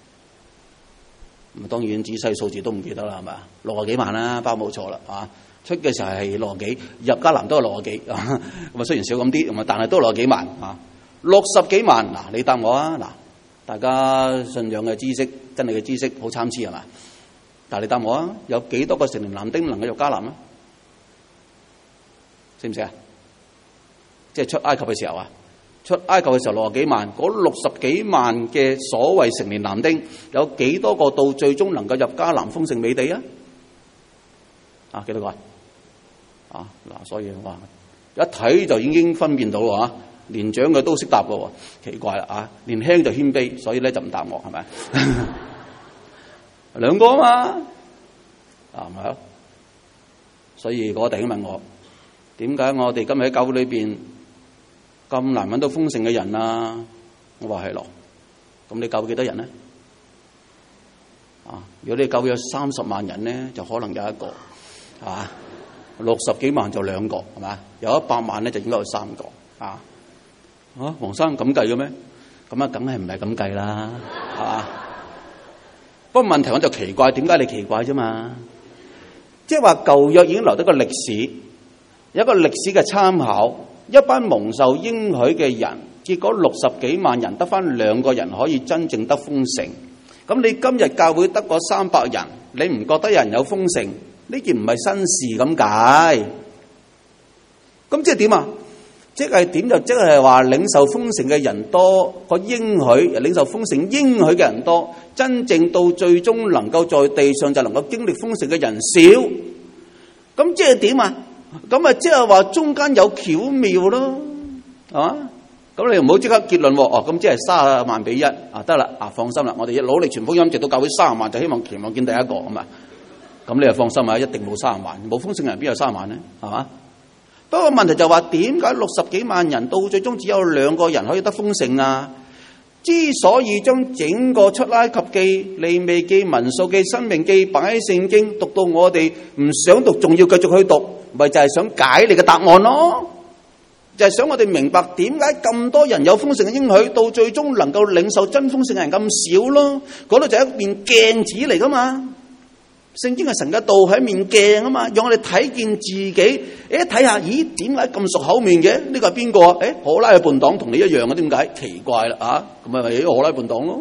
咁當然仔細數字都唔記得啦，係咪啊？60幾萬啦，包冇錯啦，出嘅時候係60幾，入迦南都係60幾，咁啊雖然少咁啲，咁啊但係都60幾萬，60幾萬。嗱，你答我啊，嗱，大家信仰嘅知識、真理嘅知識好參差係嘛？但係你答我啊，有幾多個成年男丁能夠入迦南啊？識唔識啊？即係出埃及嘅時候啊？出埃及嘅時候60幾萬，嗰60幾萬嘅所謂成年男丁，有幾多個到最終能夠入迦南豐盛美地啊？幾多個啊？嗱，所以話一睇就已經分辨到年長嘅都識答嘅喎，奇怪啦年輕就謙卑，所以咧就唔答我係咪？兩個啊嘛，唔係咯？所以嗰個弟兄問我，點解我哋今日喺教會裏邊咁難揾到豐盛嘅人啊？我話係咯，咁你教會幾多人呢？如果你教會有30萬人呢，就可能有一個，係嘛？60幾萬就2個，係嘛？有100萬呢，就應該有3個，黃生咁計嘅咩？咁梗係唔係咁計啦，係嘛？不過問題我就奇怪，點解你奇怪啫嘛？即係話舊約已經留低個歷史，有一個歷史嘅參考。一班蒙受應許嘅人，結果60幾萬人得返2個人可以真正得豐盛。咁你今日教會得嗰300人，你唔覺得有人有豐盛？呢件唔係新事咁解。咁即係點啊？即係點就即係話領受豐盛嘅人多，個應許領受豐盛應許嘅人多，真正到最終能夠在地上就能夠經歷豐盛嘅人少。咁即係點啊？咁啊，即係話中間有巧妙咯，係嘛？咁你唔好即刻結論喎。咁即係30萬比1得啦。放心啦，我哋努力傳福音，直到教會30萬，就期望見第一個咁啊。咁你就放心啊，一定冇30萬，冇豐盛嘅人邊有30萬呢？係嘛？不過問題就話點解60幾萬人到最終只有2個人可以得豐盛啊？之所以將整個出埃及記、利未記、民數記、申命記擺喺聖經讀到我哋唔想讀，仲要繼續去讀，咪就係想解你嘅答案咯。就係想我哋明白點解咁多人有豐盛嘅應許，到最終能夠領受真豐盛嘅人咁少咯。嗰度就係一面鏡子嚟噶嘛。聖經係神嘅道，係一面鏡啊嘛，讓我哋睇見自己。睇下，咦，點解咁熟口面嘅？呢個係邊個啊？可拉嘅叛黨同你一樣嘅，點解？奇怪啦咁咪可拉叛黨咯。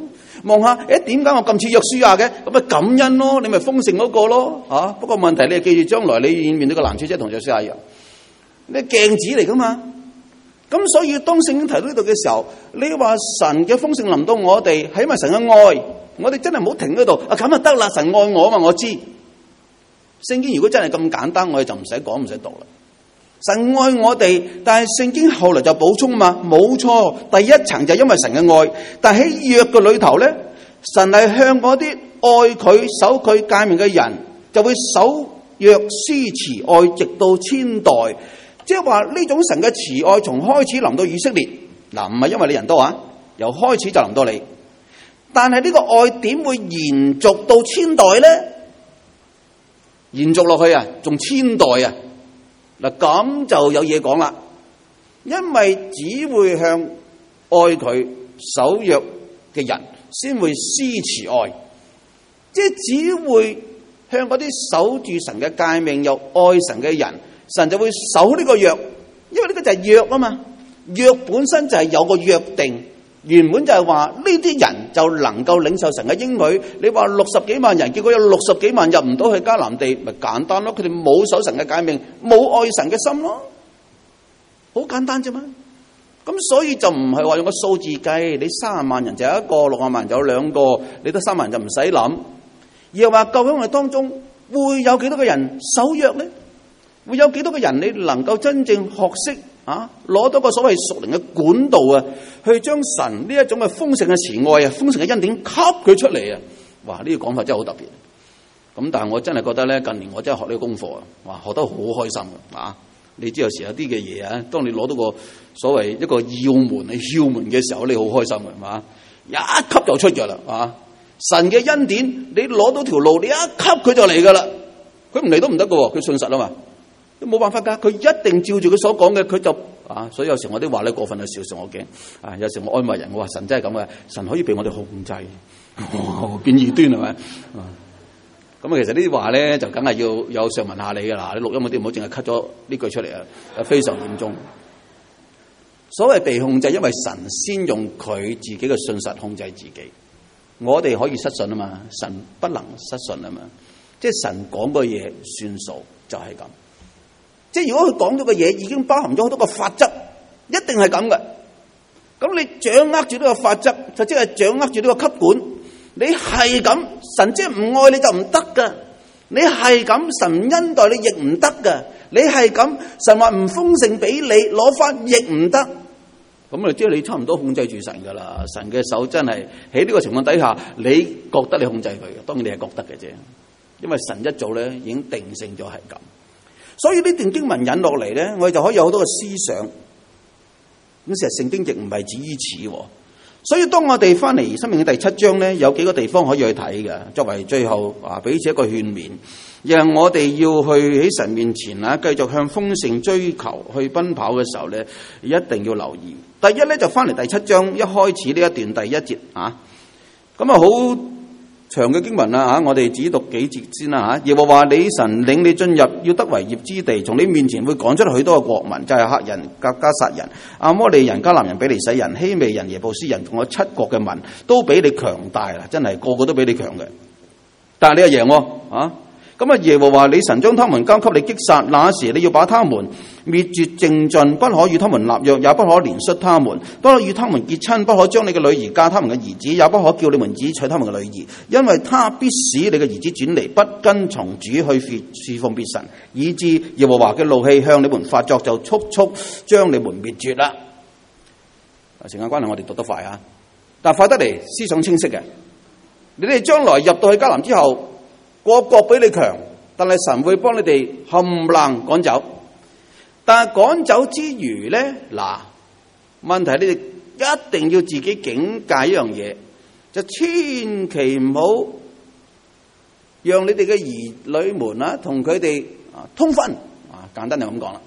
望下，點解我咁似約書亞嘅？咁咪感恩咯，你咪豐盛嗰個咯，不過問題你係記住，將來你面對個難處，即係同約書亞一樣，你係鏡子嚟噶嘛。咁所以當聖經提到呢度嘅時候，你話神嘅豐盛臨到我哋，係因為神嘅愛，我哋真係唔好停喺度。咁就得啦，神愛我嘛，我知。聖經如果真係咁簡單，我哋就唔使講，唔使讀啦。神愛我哋，但係聖經後來就補充嘛，冇錯，第一層就係因為神嘅愛，但係喺約嘅裏頭咧，神係向嗰啲愛佢、守佢誡命嘅人，就會守約施慈愛，直到千代。即係話呢種神嘅慈愛從開始臨到以色列，嗱，唔係因為你人多啊，由開始就臨到你。但係呢個愛點會延續到千代咧？延續落去啊，仲千代啊！嗱，咁就有嘢講啦，因為只會向愛佢守約嘅人先會施慈愛，即係只會向嗰啲守住神嘅誡命又愛神嘅人，神就會守呢個約，因為呢個就係約啊嘛。約本身就係有個約定，原本就係話呢啲人就能夠領受神嘅應許。你話60幾萬人，結果有60幾萬入唔到去迦南地，咪簡單咯？佢哋冇守神嘅誡命，冇愛神嘅心咯，好簡單啫嘛。咁所以就唔係話用個數字計，你30萬人就有一個，60萬人就有兩個，你得3萬人就唔使諗。而係話究竟我哋當中會有幾多個人守約呢？會有幾多個人你能夠真正學識攞到個所謂屬靈嘅管道啊，去將神呢一種嘅豐盛嘅慈愛啊、豐盛嘅恩典吸佢出嚟啊！哇！呢個講法真係好特別。咁但係我真係覺得咧，近年我真係學呢個功課啊，哇！學得好開心啊！你知有時有啲嘅嘢啊，當你攞到個所謂一個竅門嘅時候，你好開心嘅，係嘛？一吸就出咗啦，神嘅恩典，你攞到條路，你一吸佢就嚟噶啦，佢唔嚟都唔得噶，佢信實啊嘛。冇辦法噶，佢一定照住佢所講嘅，佢就所以有時我啲話咧過分去少少，我驚有時我安慰人，我話神真係咁嘅，神可以被我哋控制，變異端係咪？咁其實呢啲話咧就梗係要有上文下理噶啦，你錄音嗰啲唔好淨係 cut 咗呢句出嚟啊，非常嚴重。所謂被控制，因為神先用佢自己嘅信實控制自己，我哋可以失信啊嘛，神不能失信啊嘛，即係神講個嘢算數就係咁。即係如果佢講咗嘅嘢已經包含咗好多個法則，一定係咁嘅。咁你掌握住呢個法則，就即係掌握住呢個吸管。你係咁，神即係唔愛你就唔得噶。你係咁，神唔恩待你亦唔得噶。你係咁，神話唔豐盛俾你攞翻亦唔得。咁啊，即係你差唔多控制住神噶啦。神嘅手真係喺呢個情況底下，你覺得你控制佢嘅，當然你係覺得嘅啫。因為神一早咧已經定性咗係咁。所以呢段經文引落嚟咧，我哋就可以有好多嘅思想。咁其實聖經亦唔係止於此。所以當我哋翻嚟申命嘅第7章咧，有幾個地方可以去睇嘅，作為最後彼此一個勸勉，讓我哋要去喺神面前繼續向豐盛追求去奔跑嘅時候咧，一定要留意。第一咧就翻嚟第7章一開始呢一段第1節咁好長嘅經文啦我哋只讀幾節先啦耶和華你神領你進入要得為業之地，從你面前會趕出許多嘅國民，就係赫人、革迦撒人、亞摩利人、迦南人、比利洗人、希未人、耶布斯人，仲有7國嘅民，都比你強大啦，真係個個都比你強嘅。但係你又贏咁耶和華你神將他們交給你擊殺，那時你要把他們滅絕淨盡，不可與他們立約，也不可憐恤他們，不可與他們結親，不可將你嘅女兒嫁他們嘅兒子，也不可叫你們子娶他們嘅女兒，因為他必使你嘅兒子轉離，不跟從主去侍奉別神，以致耶和華嘅怒氣向你們發作，就速速將你們滅絕啦。時間關係，我哋讀得快但快得嚟思想清晰嘅。你哋將來入到去迦南之後，個國比你強，但係神會幫你哋冚唪唥趕走。但係趕走之餘咧，問題你哋一定要自己警戒一樣嘢，就千祈唔好讓你哋嘅兒女們同佢哋通婚簡單就咁講啦。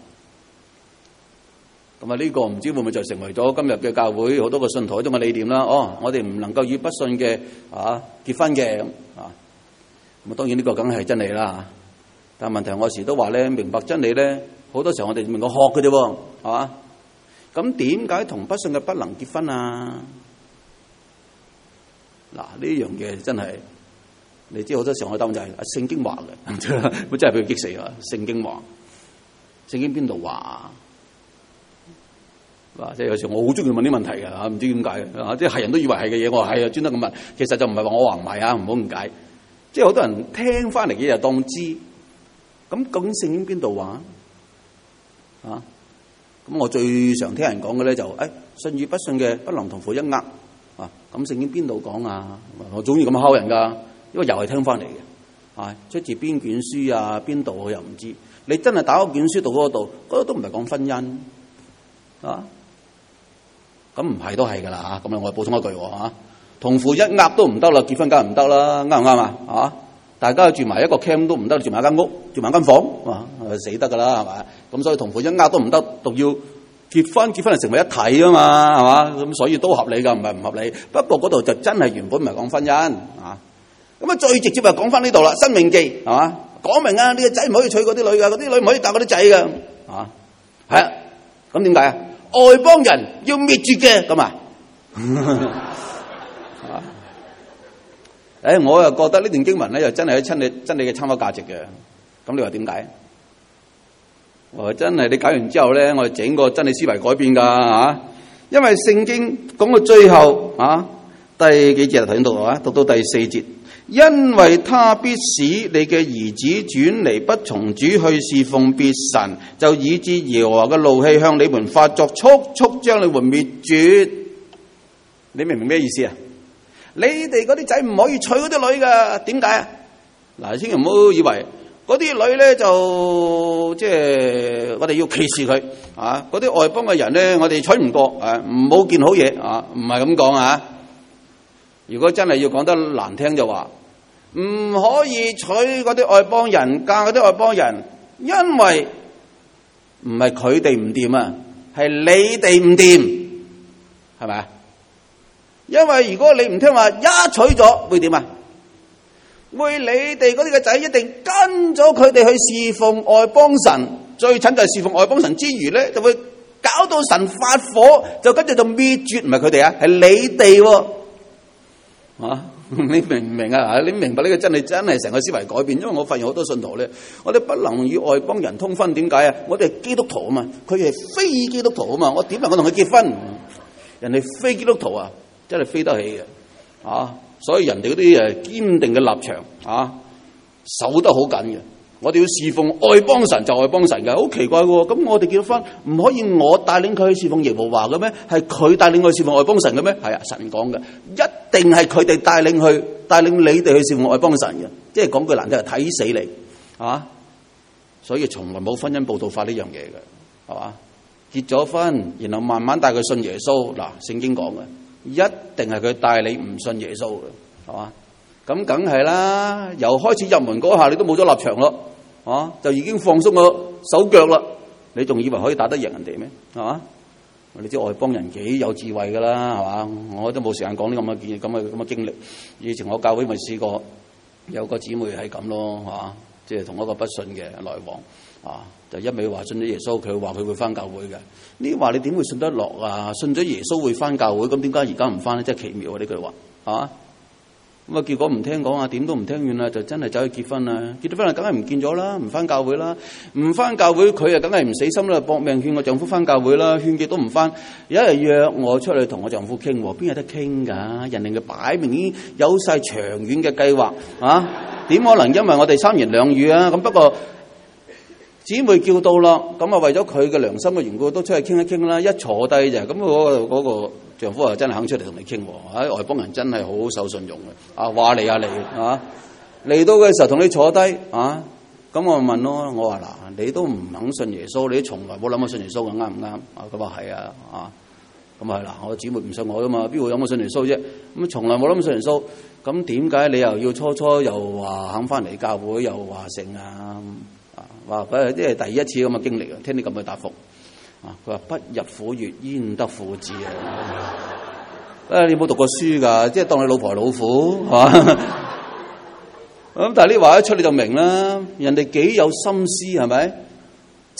咁呢個唔知會唔會就成為咗今日嘅教會好多個信徒一種嘅理念啦。我哋唔能夠與不信嘅結婚嘅咁當然呢個梗係真理啦，但係問題我有時都話咧，明白真理咧，好多時候我哋明個學嘅啫，係嘛？咁點解同不信嘅不能結婚啊？ 嗱，呢樣嘢真係，你知好多時候我答案就係聖經話嘅，真係俾佢激死啊！聖經話，聖經邊度話？即係有時我好中意問啲問題嘅嚇，唔知點解嘅，即係人都以為係嘅嘢，我話係啊，專登咁問，其實就唔係話我話唔係啊，唔好誤解。即係好多人聽翻嚟嘅嘢當知，咁究竟聖經邊度話啊？咁我最常聽人講嘅咧就信與不信嘅不能同負一軛啊！咁聖經邊度講啊？我總要咁敲人㗎，因為又係聽翻嚟嘅，出自邊卷書啊？邊度我又唔知。你真係打開卷書到嗰度都唔係講婚姻啊？咁唔係都係㗎啦嚇。咁我補充一句嚇，同負一軛都唔得啦，結婚梗係唔得啦，啱唔啱啊？大家住埋一個 camp 都唔得，住埋一間屋，住埋間房，死得㗎啦，係咪？咁所以同負一軛都唔得，仲要結婚係成為一體啊嘛，係嘛？咁所以都合理㗎，唔係唔合理。不過嗰度就真係原本唔係講婚姻啊。咁啊最直接就講翻呢度啦，《申命記》係嘛？講明啊，你個仔唔可以娶嗰啲女㗎，嗰啲女唔可以嫁嗰啲仔㗎，啊，係啊。咁點解啊？外邦人要滅絕嘅咁啊！我又覺得呢段經文咧，又真係有真理嘅參考價值嘅。咁你話點解？真係你解完之後咧，我哋整個真理思維改變㗎嚇。因為聖經講到最後第幾節頭先讀啊？讀到第4節，因為他必使你嘅兒子轉離不從主去侍奉別神，就以致耶和華嘅怒氣向你們發作，速速將你們滅絕。你明唔明咩意思啊？你哋嗰啲仔唔可以娶嗰啲女㗎，點解啊？嗱，千祈唔好以為嗰啲女咧就即係我哋要歧視佢啊！嗰啲外邦嘅人咧，我哋娶唔過唔好見好嘢啊！唔係咁講啊！如果真係要講得難聽就話，唔可以娶嗰啲外邦人，嫁嗰啲外邦人，因為唔係佢哋唔掂啊，係你哋唔掂，係咪啊？因為如果你唔聽話，一娶咗會點啊？會你哋嗰啲嘅仔一定跟咗佢哋去侍奉外邦神，最慘就係侍奉外邦神之餘咧，就會搞到神發火，就跟住就滅絕，唔係佢哋啊，係你哋喎。你明唔明啊？你明白呢個真理，真係成個思維改變。因為我發現好多信徒咧，我哋不能與外邦人通婚，點解啊？我哋係基督徒啊嘛，佢係非基督徒啊嘛，我點能夠同佢結婚？人哋非基督徒啊，真係飛得起嘅所以人哋嗰啲堅定嘅立場守得好緊嘅。我哋要侍奉外邦神就外邦神嘅，好奇怪喎！咁我哋結咗婚唔可以我帶領佢去侍奉耶和華嘅咩？係佢帶領佢去侍奉外邦神嘅咩？係啊，神講嘅，一定係佢哋帶領你哋去侍奉外邦神嘅。即係講句難聽，係睇死你所以從來冇婚姻報道法呢樣嘢嘅，係嘛？結咗婚，然後慢慢帶佢信耶穌。嗱，聖經講嘅，一定係佢帶你唔信耶穌嘅，係嘛？咁梗係啦，由開始入門嗰下你都冇咗立場咯，就已經放鬆咗手腳啦。你仲以為可以打得贏人哋咩？係嘛？你知外邦人幾有智慧噶啦，係嘛？我都冇時間講呢咁嘅經歷。以前我教會咪試過有個姊妹係咁咯，係嘛？即係同一個不信嘅來往就一味話信咗耶穌，佢話佢會翻教會嘅。呢話你點會信得落啊？信咗耶穌會翻教會，咁點解而家唔翻咧？真係奇妙啊！呢句話係嘛？咁結果唔聽講啊，點都唔聽完啦，就真係走去結婚啦。結咗婚啊，梗係唔見咗啦，唔翻教會啦，唔翻教會佢啊，梗係唔死心啦，搏命勸我丈夫翻教會啦，勸極都唔翻。有一日約我出去同我丈夫傾，邊有得傾㗎？人哋嘅擺明已經有晒長遠嘅計劃點可能因為我哋三言兩語啊？咁不過姊妹叫到啦，咁為咗佢嘅良心嘅緣故，都出去傾一傾啦。一坐低就咁嗰個丈夫啊，真係肯出嚟同你傾喎。外邦人真係好守信用嘅，話嚟啊嚟嚟到嘅時候同你坐低咁我問咯，我話嗱，你都唔肯信耶穌，你都從來冇諗過信耶穌嘅，啱唔啱？佢話係咁係嗱，我姊妹唔信我噶嘛，邊會有我信耶穌啫？咁從來冇諗過信耶穌，咁點解你又要初又話肯翻嚟教會，又話成話佢即係第一次咁嘅經歷啊！聽你咁嘅答覆佢話不入虎穴，焉得虎子你冇讀過書㗎，即係當你老婆係老虎咁但係呢話一出你就明啦，人哋幾有心思係咪？即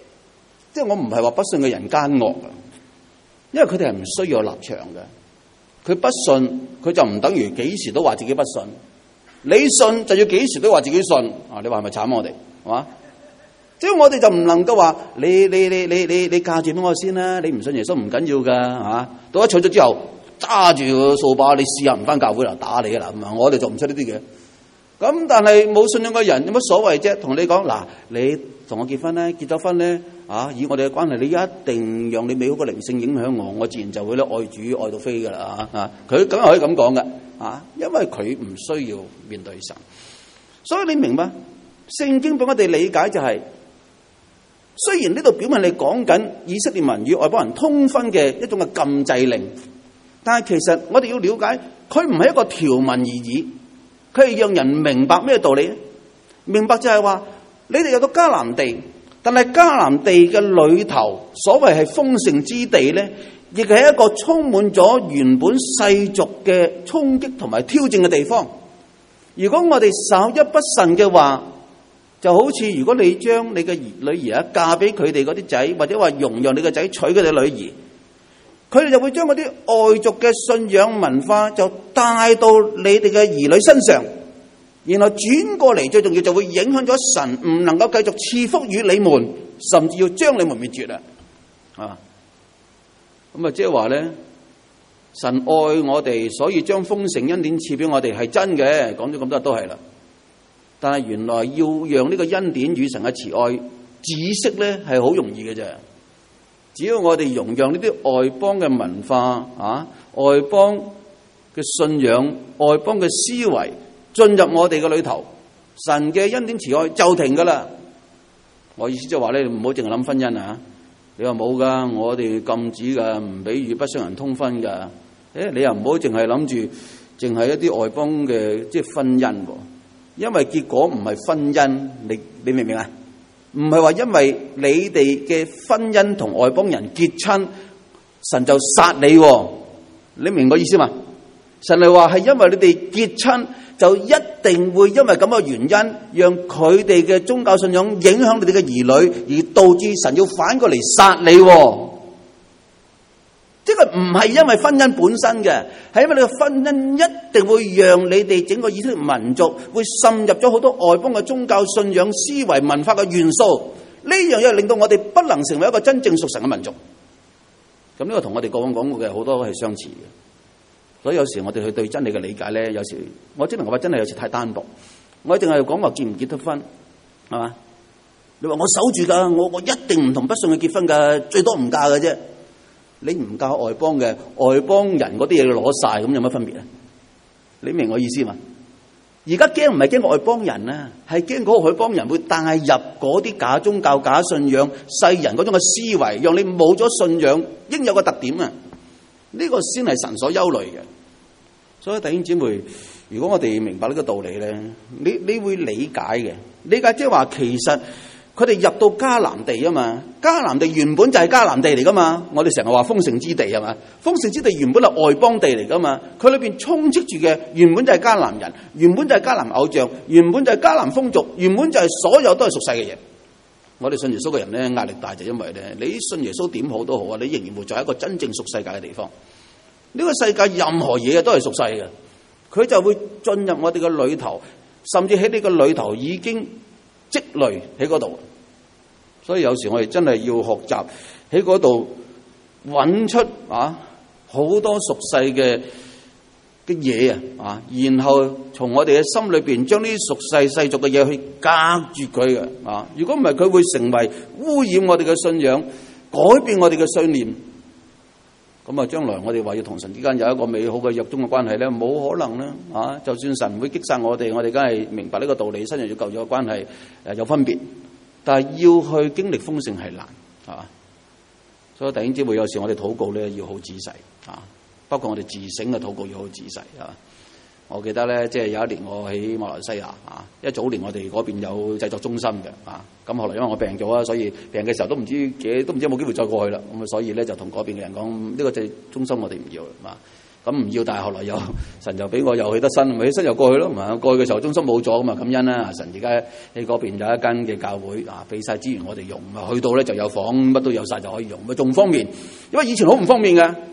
係我唔係話不信嘅人奸惡，因為佢哋係唔需要有立場嘅。 佢不信，佢就唔等於幾時都話自己不信。你信就要幾時都話自己信啊！你話係咪慘我哋係嘛？即係我哋就唔能夠話你嫁住俾我先啦，你唔信耶穌唔緊要噶嚇。到一娶咗之後，揸住個掃把，你試下唔翻教會啦，打你啦咁啊！我哋做唔出呢啲嘅。咁但係冇信仰嘅人有乜所謂啫？同你講嗱，你同我結婚咧，結咗婚咧啊，以我哋嘅關係，你一定讓你美好嘅靈性影響我，我自然就會咧愛主愛到飛噶啦啊！佢梗係可以咁講嘅啊，因為佢唔需要面對神。所以你明白聖經俾我哋理解就係，雖然呢度表面你講緊以色列民與外邦人通婚嘅一種嘅禁制令，但係其實我哋要了解，佢唔係一個條文而已。佢係讓人明白咩道理呢？明白就係話，你哋有個迦南地，但係迦南地嘅裏頭，所謂係豐盛之地呢，亦係一個充滿咗原本世俗嘅衝擊同埋挑戰嘅地方。如果我哋稍一不慎嘅話，就好似如果你將你嘅女兒嫁俾佢哋嗰啲仔，或者話容讓你個仔娶佢哋女兒，佢哋就會將嗰啲外族嘅信仰文化就帶到你哋嘅兒女身上，然後轉過嚟，最重要就會影響咗神唔能夠繼續賜福於你們，甚至要將你們滅絕啊！咁啊，即係話咧，神愛我哋，所以將豐盛恩典賜俾我哋係真嘅，講咗咁多都係啦。但係原來要讓呢個恩典與神嘅慈愛止息咧，係好容易嘅啫。只要我哋容讓呢啲外邦嘅文化外邦嘅信仰、外邦嘅思維進入我哋嘅裏頭，神嘅恩典慈愛就停噶啦。我意思即係話咧，唔好淨係諗婚姻啊！你話冇噶，我哋禁止噶，唔俾與不相人通婚噶。你又唔好淨係諗住，淨係一啲外邦嘅即係婚姻，因為結果唔係婚姻，你明唔明啊？唔係話因為你哋嘅婚姻同外邦人結親，神就殺你，你明我意思嘛？神係話係因為你哋結親，就一定會因為咁嘅原因，讓佢哋嘅宗教信仰影響你哋嘅兒女，而導致神要反過嚟殺你。即係唔係因為婚姻本身嘅，係因為你嘅婚姻一定會讓你哋整個以色列民族會滲入咗好多外邦嘅宗教信仰、思維、文化嘅元素。呢樣嘢令到我哋不能成為一個真正屬神嘅民族。咁呢個同我哋過往講過嘅好多係相似嘅。所以有時我哋去對真理嘅理解咧，有時我只能夠話真係有時太單薄。我一定係講話結唔結得婚，係嘛？你話我守住噶，我一定唔同不信嘅結婚噶，最多唔嫁嘅啫。你唔嫁外邦嘅，外邦人嗰啲嘢攞晒，咁有乜分別啊？你明我意思嘛？而家驚唔係驚外邦人啊，係驚嗰個外邦人會帶入嗰啲假宗教、假信仰、世人嗰種嘅思維，讓你冇咗信仰應有嘅特點啊！呢個先係神所憂慮嘅。所以弟兄姊妹，如果我哋明白呢個道理咧，你會理解嘅。理解即係話其實。佢哋入到迦南地啊嘛，迦南地原本就係迦南地嚟噶嘛。我哋成日話豐盛之地係嘛，豐盛之地原本係外邦地嚟噶嘛。佢裏邊充斥住嘅原本就係迦南人，原本就係迦南偶像，原本就係迦南風俗，原本就係所有都係屬世嘅嘢。我哋信耶穌嘅人咧，壓力大就因為咧，你信耶穌點好都好啊，你仍然活在一個真正屬世界嘅地方。呢個世界任何嘢都係屬世嘅，佢就會進入我哋嘅裏頭，甚至喺你嘅裏頭已經積累喺嗰度。所以有時我哋真係要學習喺嗰度揾出好多屬世嘅嘢啊，然後從我哋嘅心裏邊將呢啲屬世世俗嘅嘢去隔絕佢嘅啊。如果唔係，佢會成為污染我哋嘅信仰，改變我哋嘅信念。咁啊，將來我哋話要同神之間有一個美好嘅約中嘅關係咧，冇可能啦啊！就算神唔會擊殺我哋，我哋梗係明白呢個道理，新約與舊約嘅關係有分別。但係要去經歷豐盛係難，係嘛？所以弟兄姊妹，有時我哋禱告咧要好仔細啊，包括我哋自省嘅禱告要好仔細啊。我記得咧，即係有一年我喺馬來西亞啊，因為早年我哋嗰邊有製作中心嘅啊，咁後來因為我病咗啊，所以病嘅時候都唔知有冇機會再過去啦。咁啊，所以咧就同嗰邊嘅人講，呢個製作中心我哋唔要啦。咁唔要，但係後來又神就俾我又去得新，咪起身又過去咯。過去嘅時候中心冇咗，咁啊感恩啦。神而家喺嗰邊有一間嘅教會啊，俾晒資源我哋用，去到咧就有房，乜都有晒就可以用，咪仲方便。因為以前好唔方便嘅，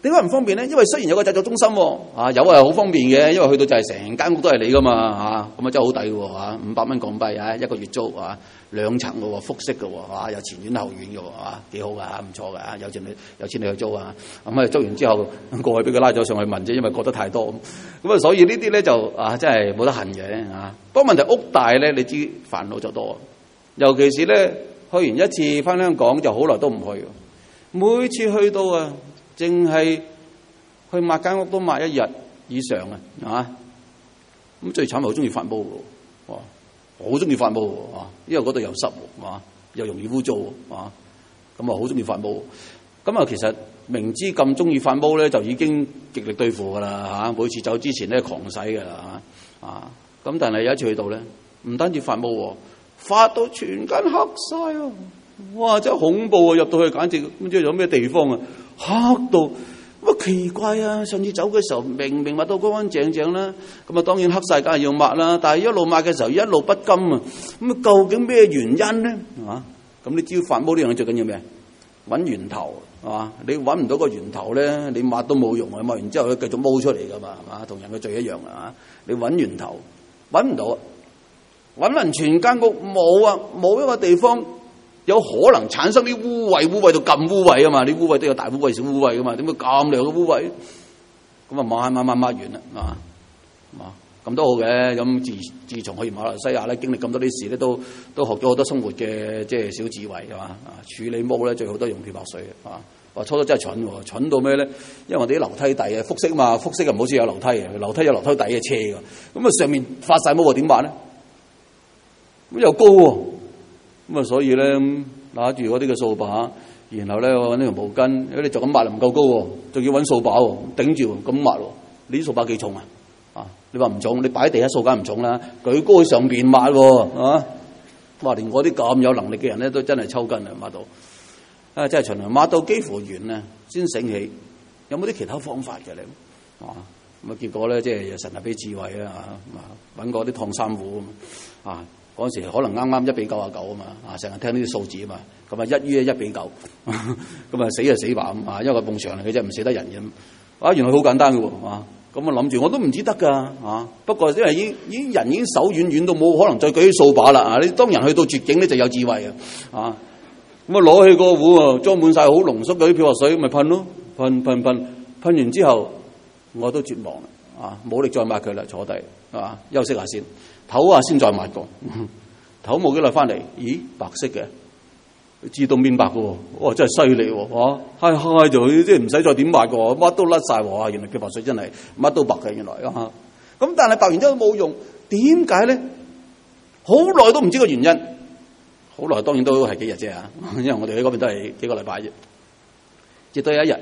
點解唔方便咧？因為雖然有個製作中心，有係好方便嘅，因為去到就係成間屋都係你噶嘛，咁啊真係好抵喎，500蚊港幣啊，一個月租啊，2層嘅喎，複式嘅喎，有前院後院嘅喎，幾好噶，唔錯噶，有錢你去租啊，咁啊租完之後過去俾佢拉咗上去問啫，因為覺得太多，咁啊所以呢啲咧就真係冇得恨嘅嚇。不過問題屋大咧，你知煩惱就多，尤其是咧去完一次翻香港就好耐都唔去，每次去到淨係去抹間屋都抹1日以上咁最慘係好中意發毛喎，好中意發毛喎，因為嗰度又濕又容易污糟咁啊好中意發毛。咁其實明知咁中意發毛咧，就已經極力對付噶啦每次走之前咧狂洗噶啦咁但係有一次去到咧，唔單止發毛喎，發到全間黑晒哇！真係恐怖入到去簡直唔知有咩地方黑到乜奇怪上次走嘅時候明明抹到乾乾淨淨啦，咁當然黑晒梗係要抹啦，但係一路抹嘅時候一路不甘咁究竟咩原因咧咁你只要發毛呢樣嘢最緊要咩？揾源頭你揾唔到個源頭咧，你抹都冇用抹完之後咧繼續毛出嚟噶嘛，係嘛？同人嘅罪一樣你揾源頭揾唔到，揾勻全間屋冇一個地方有可能產生啲污穢到咁污穢嘛？啲污穢都有大污穢小污穢噶嘛？點解咁靚嘅污穢？咁抹完啦咁都好嘅。咁自從去完馬來西亞咧，經歷咁多啲事咧，都學咗好多生活嘅即係小智慧係嘛？處理毛咧最好都用漂白水話初初真係蠢到咩咧？因為我哋啲樓梯底複式嘛，複式唔好似有樓梯嘅，樓梯有樓梯底嘅斜嘅，咁上面發晒毛點抹咧？咁又高咁所以咧拿住嗰啲嘅掃把，然後咧揾呢條毛巾，如果你就咁抹唔夠高仲要揾掃把頂住咁抹你啲掃把幾重你話唔重，你擺喺地下掃梗唔重啦，舉高去上邊抹哇！連我啲咁有能力嘅人咧，都真係抽筋抹到真係循環抹到幾乎完咧，先醒起有冇啲其他方法嘅咧咁結果咧即係神係俾智慧揾過啲燙衫褲嗰陣時可能啱啱1比99嘛成日聽呢啲數字嘛，咁1於1比9咁死就死吧因為個夢想嚟嘅啫，唔死得人嘅原來好簡單嘅咁諗住我都唔知得噶不過因為人已經手軟到冇可能再舉起掃把啦你當人去到絕境咧就有智慧咁攞起個壺裝滿晒好濃縮嗰啲漂白水咪噴咯，噴完之後我都絕望啦冇力再抹佢啦，坐低休息下先，唞下先再抹過唞冇幾耐翻嚟，咦白色嘅自動變白嘅哇真係犀利嗨就即係唔使再點抹過，乜都甩晒原來漂白水真係乜都白嘅原來咁但係白完之後都冇用，點解咧？好耐都唔知個原因，好耐當然都係幾日啫因為我哋喺嗰邊都係幾個禮拜啫，直到有一日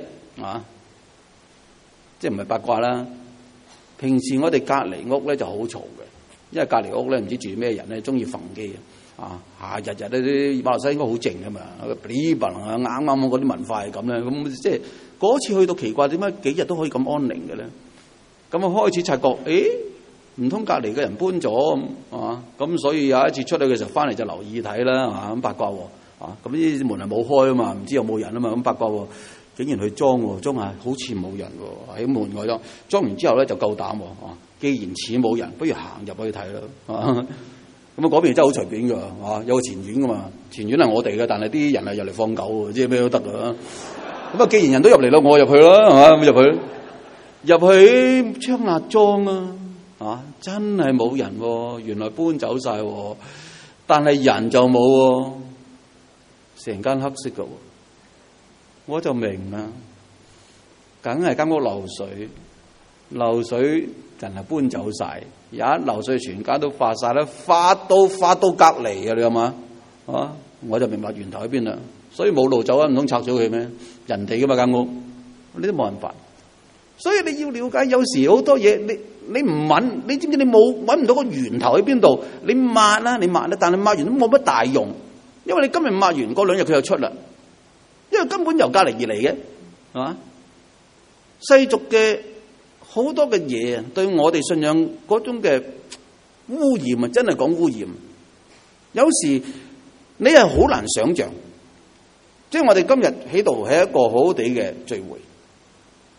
即係唔係八卦啦。平時我哋隔離屋咧就好嘈嘅，因為隔離屋咧唔知住咩人咧，中意焚機日日呢啲馬來西亞應該好靜噶嘛，啱啱嗰啲文化係咁咧，咁即係嗰次去到奇怪，點解幾日都可以咁安寧嘅咧？咁開始察覺，唔通隔離嘅人搬咗咁所以有一次出去嘅時候翻嚟就留意睇啦咁八卦咁啲門係冇開啊嘛，唔知有冇人啊嘛，咁八卦竟然去裝下好似冇人喺門外裝完之後咧就夠膽既然似冇人，不如行入去睇啦咁嗰邊真係好隨便噶有個前院噶嘛，前院係我哋嘅，但係啲人係入嚟放狗，即係咩都得噶咁既然人都入嚟啦，我入去啦係嘛，入去窗壓裝真係冇人原來搬走晒但係人就冇成間黑色噶我就明啦，梗係間屋漏水人係搬走晒，一漏水全家都發晒啦，發到隔離嘅你係嘛我就明白源頭喺邊啦，所以冇路走唔通拆咗佢咩？人哋噶嘛間屋，呢都冇辦法。所以你要了解，有時好多嘢你唔揾，你知唔知你揾唔到個源頭喺邊度？你抹啦，但係抹完都冇乜大用，因為你今日抹完嗰2日佢又出啦，因為根本由隔離而嚟嘅，係嘛？世俗嘅好多嘅嘢對我哋信仰嗰種嘅污染真係講污染。有時你係好難想像，即係我哋今日喺度係一個好好地嘅聚會，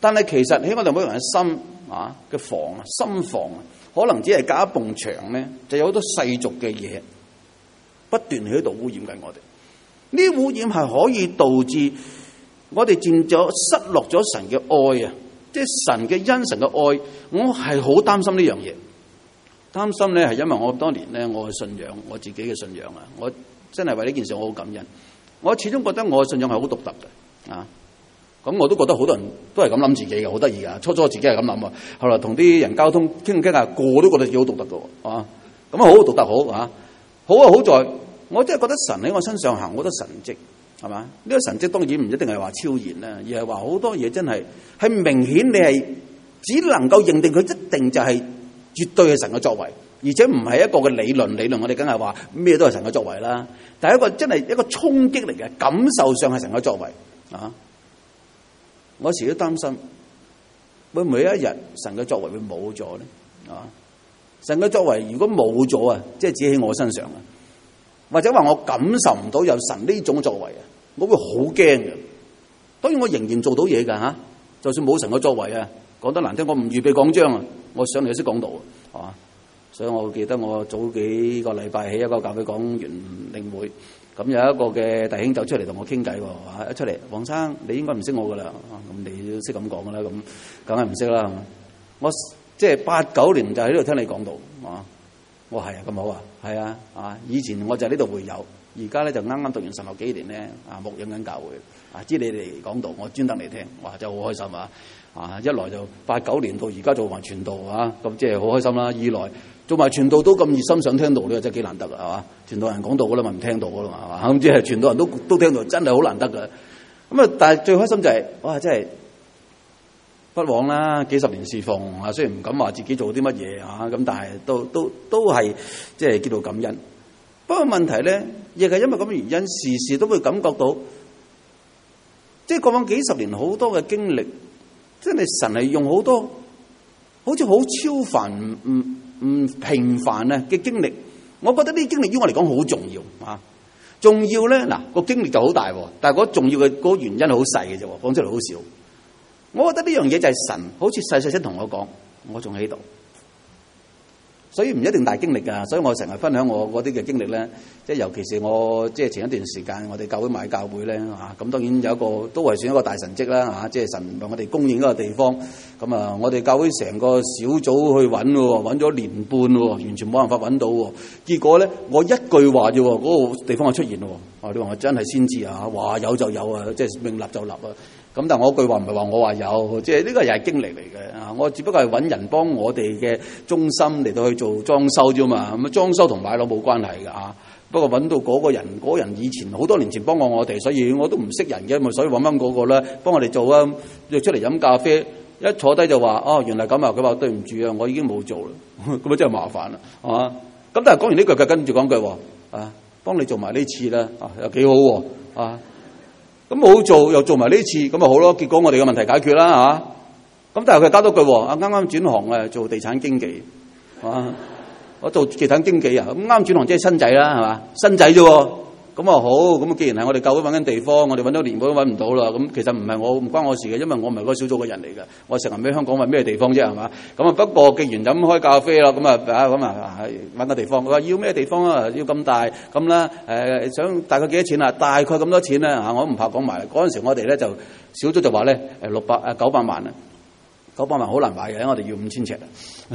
但係其實喺我哋每個人嘅心嘅房心房可能只係隔一埲牆咧，就有好多世俗嘅嘢不斷喺度污染緊我哋。呢啲污染係可以導致我哋漸咗失落咗神嘅愛啊！即係神嘅恩、神嘅愛，我係好擔心呢樣嘢。擔心咧係因為我當年咧我嘅信仰，我自己嘅信仰啊，我真係為呢件事我好感恩。我始終覺得我嘅信仰係好獨特嘅啊！咁我都覺得好多人都係咁諗自己嘅，好得意啊！初初自己係咁諗啊，後來同啲人交通傾下，個個都覺得自己好獨特嘅啊！咁好獨特好啊！好啊！好在我真係覺得神喺我身上行好多神蹟，係嘛？呢個神蹟當然唔一定係話超然啦，而係話好多嘢真係明顯你係只能夠認定佢一定就係絕對係神嘅作為，而且唔係一個嘅理論。我哋梗係話咩都係神嘅作為啦，但係一個真係一個衝擊嚟嘅，感受上係神嘅作為啊！我時都擔心會每一日神嘅作為會冇咗咧啊！神嘅作為如果冇咗啊，即係只喺我身上啊，或者話我感受唔到有神呢種作為啊，我會好驚嘅。當然我仍然做到嘢㗎嚇，就算冇神嘅作為啊，講得難聽，我唔預備講章啊，我上嚟就識講道啊。所以我記得我早幾個禮拜喺一個教會講完靈會，咁有一個嘅弟兄走出嚟同我傾偈喎，一出嚟，黃生你應該唔識我㗎啦，咁你都識咁講㗎啦，咁梗係唔識啦。我即係89年就喺呢度聽你講道啊。我係啊，咁好啊，係啊，以前我就喺呢度會友，而家咧就啱啱讀完神學幾年咧，牧養緊教會，知你哋講道，我專登嚟聽，哇，真係好開心啊！一來就89年到而家做埋傳道咁即係好開心啦；二來做埋傳道都咁熱心想聽道，呢個真係幾難得啊，係嘛？傳道人講道噶啦嘛，唔聽道噶啦嘛，係嘛？咁即係傳道人都聽道，真係好難得噶。咁啊，但係最開心就係，哇，真係不枉啦，幾十年侍奉啊，雖然唔敢話自己做啲乜嘢咁，但係都係即係叫做感恩。不過問題咧，亦係因為咁嘅原因，時時都會感覺到，即係過往幾十年好多嘅經歷，真係神係用好多好似好超凡唔平凡嘅經歷。我覺得呢啲經歷於我嚟講好重要啊！重要咧，嗱個經歷就好大，但係嗰重要嘅嗰個原因好細嘅啫，講出嚟好少。我覺得呢樣嘢就係神好似細細聲同我講，我仲喺度，所以唔一定大經歷㗎。所以我成日分享我嗰啲嘅經歷咧，即係尤其是我即係前一段時間我哋教會買教會咧咁當然有一個都係算一個大神蹟啦即係神為我哋供應一個地方。咁啊，我哋教會成個小組去揾喎，揾咗年半喎，完全冇辦法揾到喎。結果咧，我一句話啫喎，嗰個地方就出現喎。你話我真係先知話有就有啊，即係命立就立啊。咁但係我句話唔係話我話有，即係呢個又係經歷嚟嘅我只不過係揾人幫我哋嘅中心嚟到去做裝修啫嘛。咁裝修同買樓冇關係㗎不過揾到嗰個人以前好多年前幫過我哋，所以我都唔識人嘅，咪所以揾翻嗰個啦，幫我哋做啊。約出嚟飲咖啡，一坐低就話原來咁啊！佢話對唔住啊，我已經冇做啦，咁啊真係麻煩啦，咁但係講完呢句，佢跟住講句幫你做埋呢次啦，又幾好喎咁冇做又做埋呢次，咁咪好咯。結果我哋嘅問題解決啦咁但係佢加多句啱啱轉行做地產經紀我做地產經紀咁啱轉行即係新仔啦，係嘛？新仔啫喎，咁好。咁既然係我哋教會揾緊地方，我哋揾咗年半都揾唔到啦。咁其實唔關我事嘅，因為我唔係嗰個小組嘅人嚟嘅。我成日喺香港揾咩地方啫，係嘛？咁不過既然咁開咖啡啦，咁揾個地方。佢話要咩地方啊？要咁大咁啦。想大概幾多錢啊？大概咁多錢啦我都唔怕講埋。嗰陣時我哋咧就小組就話咧900萬啊，900萬好難買嘅，我哋要5000尺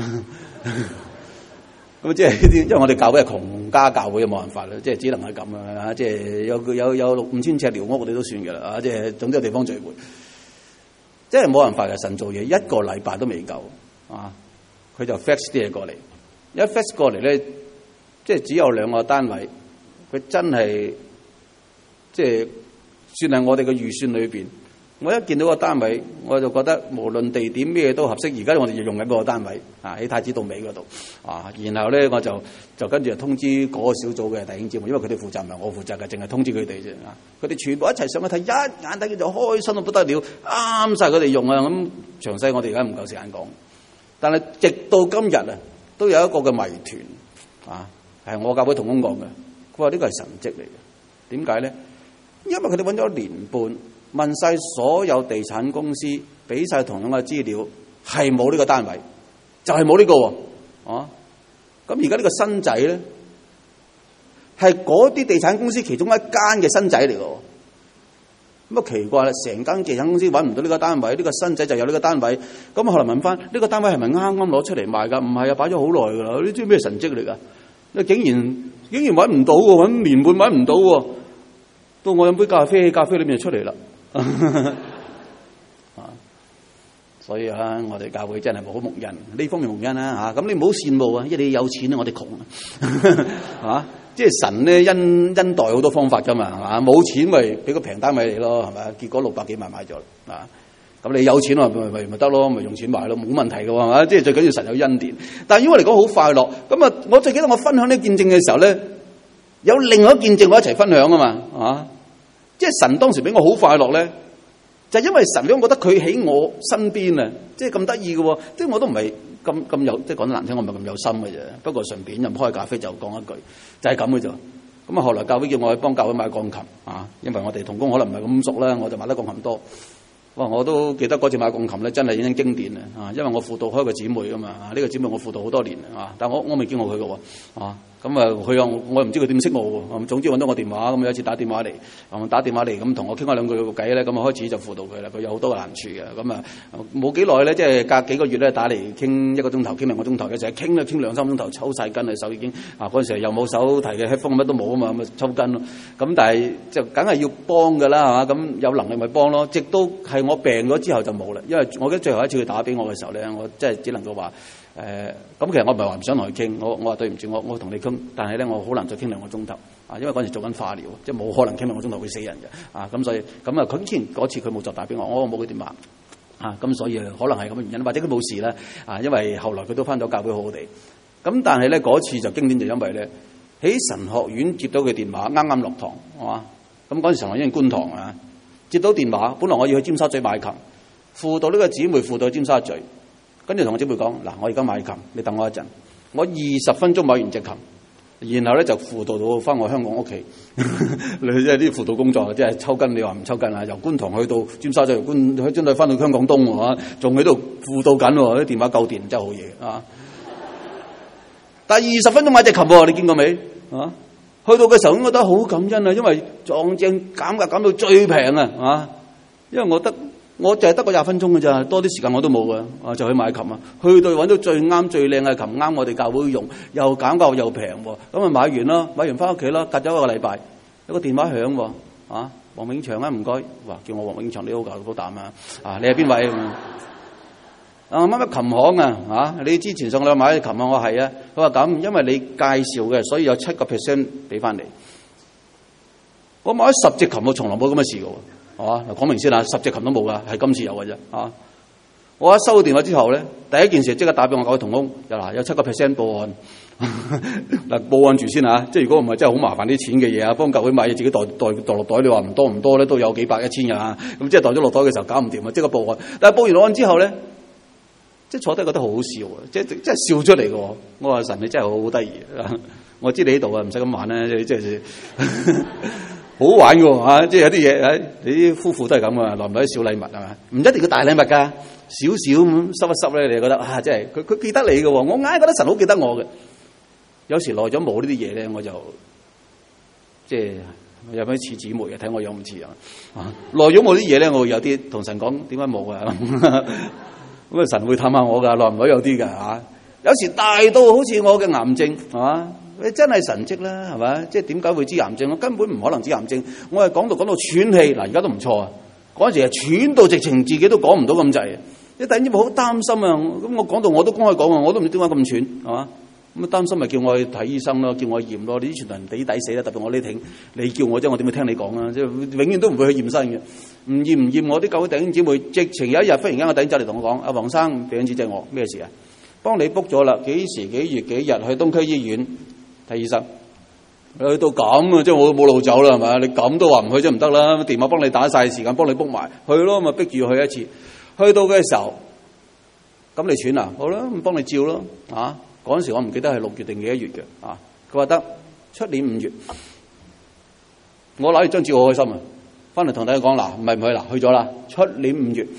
咁即係呢啲，因為我哋教會係窮家教會，冇辦法啦，即係只能係咁即係有5000尺寮屋，我哋都算嘅啦即係總之有地方聚會，即係冇辦法嘅。神做嘢一個禮拜都未夠佢就 fax 啲嘢過嚟，一 fax 過嚟咧，即係只有2個單位，佢真係即係算係我哋嘅預算裏邊。我一見到個單位，我就覺得無論地點咩都合適。而家我哋就用緊嗰個單位喺太子道尾嗰度然後咧我就跟住通知嗰個小組嘅弟兄姊妹，因為佢哋負責唔係我負責嘅，淨係通知佢哋啫佢哋全部一齊上去睇，一眼睇佢就開心到不得了，啱晒佢哋用咁詳細我哋而家唔夠時間講。但係直到今日都有一個嘅謎團係我教會同工講嘅。佢話呢個係神蹟嚟嘅。點解咧？因為佢哋揾咗1年半。 問晒所有地產公司，俾晒同樣嘅資料，係冇呢個單位，就係冇呢個喎。咁而家呢個新仔咧，係嗰啲地產公司其中一間嘅新仔嚟嘅。咁啊奇怪啦，成間地產公司揾唔到呢個單位，呢個新仔就有呢個單位。咁後來問翻呢個單位係咪啱啱攞出嚟賣㗎？唔係啊，擺咗好耐㗎啦。呢啲咩神蹟嚟㗎？你竟然揾唔到喎，揾年半揾唔到喎。到我飲杯咖啡裏面就出嚟啦。所以啊，我哋教會真係好蒙恩，呢方面蒙恩啦嚇。咁你唔好羨慕啊，因為你有錢啊，我哋窮啊。即係神咧恩待好多方法㗎嘛，係嘛？冇錢咪俾個平單位你咯，係咪？結果600幾萬買咗啊！咁你有錢咪得咯，咪用錢買咯，冇問題㗎喎，係嘛？即係最緊要神有恩典。但係因為嚟講好快樂，咁啊，我最記得我分享呢見證嘅時候咧，有另外一見證我一齊分享啊嘛，啊！即係神當時俾我好快樂咧，就係因為神俾我覺得佢喺我身邊啊，即係咁得意嘅喎，即係我都唔係咁有，即係講得難聽，我唔係咁有心嘅啫。不過順便飲開咖啡就講一句，就係咁嘅啫。咁啊，後來教會叫我去幫教會買鋼琴啊，因為我哋同工可能唔係咁熟啦，我就買得鋼琴多。哇！我都記得嗰次買鋼琴咧，真係已經經典啊！因為我輔導開個姊妹噶嘛，呢個姊妹我輔導好多年啊，但我未見過佢嘅喎啊。咁啊，佢我又唔知佢點識我喎。總之揾到我電話，咁有一次打電話嚟，咁同我傾開兩句偈咧，咁啊開始就輔導佢啦。佢有好多難處嘅，咁啊冇幾耐咧，即係隔幾個月咧打嚟傾1個鐘頭，傾2個鐘頭嘅，成日傾2、3個鐘頭，抽晒筋啊手已經啊！嗰陣時又冇手提嘅 headphone 乜都冇啊嘛，咁啊抽筋咯。咁但係就梗係要幫㗎啦嚇，咁有能力咪幫咯。直到係我病咗之後就冇啦，因為我記得最後一次佢打俾我嘅時候咧，我真係只能夠話。咁其實我唔係話唔想同佢傾，我話對唔住，我同你傾，但係咧我好難再傾2個鐘頭啊，因為嗰陣時做緊化療，即係冇可能傾2個鐘頭會死人嘅啊，咁所以咁啊，佢之前嗰次佢冇再打俾我冇佢電話啊，咁所以可能係咁嘅原因，或者佢冇事啦啊，因為後來佢都返咗教會好好地，咁但係咧嗰次就經典就因為咧喺神學院接到佢電話，啱啱落堂係嘛，咁嗰陣時神學院觀塘啊，接到電話，本來我要去尖沙咀買琴，輔導呢個姊妹輔導去尖沙咀。跟住同我姊妹講嗱，我而家買琴，你等我一陣，我20分鐘買完隻琴，然後咧就輔導到翻我香港屋企。你即係啲輔導工作，即係抽筋，你話唔抽筋啊？由觀塘去到尖沙咀，由尖沙咀翻到香港東喎，仲喺度輔導緊喎，啲電話夠電真係好嘢啊！但係20分鐘買隻琴喎，你見過未啊？去到嘅時候，我覺得好感恩啊，因為撞正減價減到最平啊！因為我就係得個20分鐘嘅咋，多啲時間我都冇嘅，就去買琴啊！去到揾到最啱最靚嘅琴，啱我哋教會用，又減價又平喎，咁啊買完啦，買完翻屋企啦，隔咗1個禮拜，有個電話響喎，啊，黃永祥啊，唔該，哇，叫我黃永祥，你好膽啊，你係邊位？乜琴行啊，你之前上兩買琴啊，我係啊，佢話咁，因為你介紹嘅，所以有7% 俾翻你。我買咗10隻琴，我從來冇咁嘅事嘅喎。係嘛？嗱，講明先啦，10隻琴都冇噶，係今次有嘅啫。啊！我一收到電話之後咧，第一件事即刻打俾我教會同工，有7% 報案。嗱，報案住先嚇，即係如果唔係真係好麻煩啲錢嘅嘢啊，幫教會買嘢自己袋落袋，你話唔多咧，都有幾百1000嘅嚇。咁即係袋咗落袋嘅時候搞唔掂啊，即刻報案。但係報完案之後咧，即係坐低覺得好好笑啊，即係笑出嚟嘅。我話神你真係好得意啊！我知你喺度啊，唔使咁玩啦，即係。好玩嘅喎，即係有啲嘢，你啲夫婦都係咁啊，來唔來啲小禮物係嘛？唔一定要大禮物㗎，少少咁濕一濕咧，你就覺得真係佢記得你嘅喎。我硬係覺得神好記得我嘅。有時耐咗冇呢啲嘢咧，我就即係有咩似姊妹嘅，睇我有唔似啊？耐咗冇啲嘢咧，我會有啲同神講點解冇啊？咁啊神會探下我㗎，耐唔耐有啲㗎嚇。有時大到好似我嘅癌症係嘛？你真係神蹟啦，係咪？即係點解會知癌症？我根本唔可能知癌症。我係講到喘氣，嗱而家都唔錯啊。嗰陣時係喘到直情自己都講唔到咁滯。你突然之間好擔心啊！咁我講到我都公開講啊，我都唔知點解咁喘，係嘛？咁啊擔心咪叫我去睇醫生咯，叫我驗咯。你啲傳道人抵死啦，特別我呢挺，你叫我啫，我點會聽你講啊？即係永遠都唔會去驗身嘅。唔驗我啲教會弟兄姊妹，直情有一日忽然間個弟兄仔嚟同我講：阿黃生，病人指我咩事啊？幫你 book 咗啦，幾時幾月幾日去東區醫院睇醫生，去到咁啊，即係我冇路走啦，係咪？你咁都話唔去真唔得啦，電話幫你打晒時間，幫你 book 埋去咯，咪逼住去一次。去到嘅時候，咁你喘啊？好啦，咁幫你照咯。啊，嗰陣時我唔記得係6月定幾1月嘅。佢話得，出年5月。我攞住張紙好開心啊！ 翻嚟同大家講嗱，唔係唔去啦，去咗啦，出年5月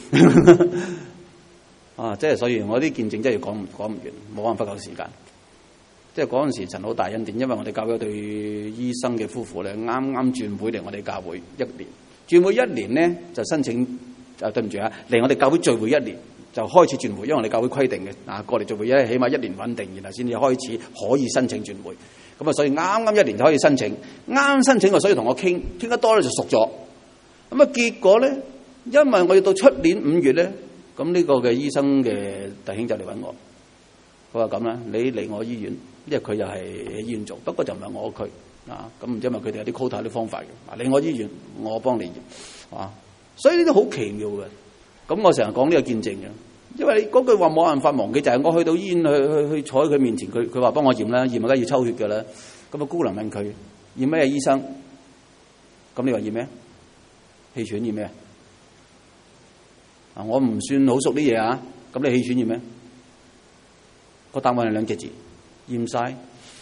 啊！即係所以我啲見證真係要講唔完，冇辦法夠時間。即係嗰陣時神好大恩典，因為我哋教會有對醫生嘅夫婦咧，啱啱轉會嚟我哋教會1年，轉會1年咧就申請對唔住啊，嚟我哋教會聚會1年就開始轉會，因為我哋教會規定嘅啊，過嚟聚會起碼1年穩定，然後先至開始可以申請轉會。咁啊，所以啱啱1年就可以申請，啱申請所以同我傾得多咧就熟咗。咁啊，結果咧，因為我要到出年5月咧，咁呢個嘅醫生嘅弟兄就嚟揾我，佢話咁啦，你嚟我醫院，因為佢又係喺醫院做，不過就唔係我區啊。咁唔知因為佢哋有啲 quota 啲方法嘅，嚟我醫院，我幫你驗啊。所以呢啲好奇妙嘅。咁我成日講呢個見證嘅，因為嗰句話冇辦法忘記，就係我去到醫院去坐喺佢面前，佢話幫我驗啦，驗梗係要抽血㗎啦。咁啊，姑娘問佢驗咩醫生？咁你話驗咩？氣喘驗咩？啊，我唔算好熟啲嘢啊。咁你氣喘驗咩？個答案係2隻字：驗晒。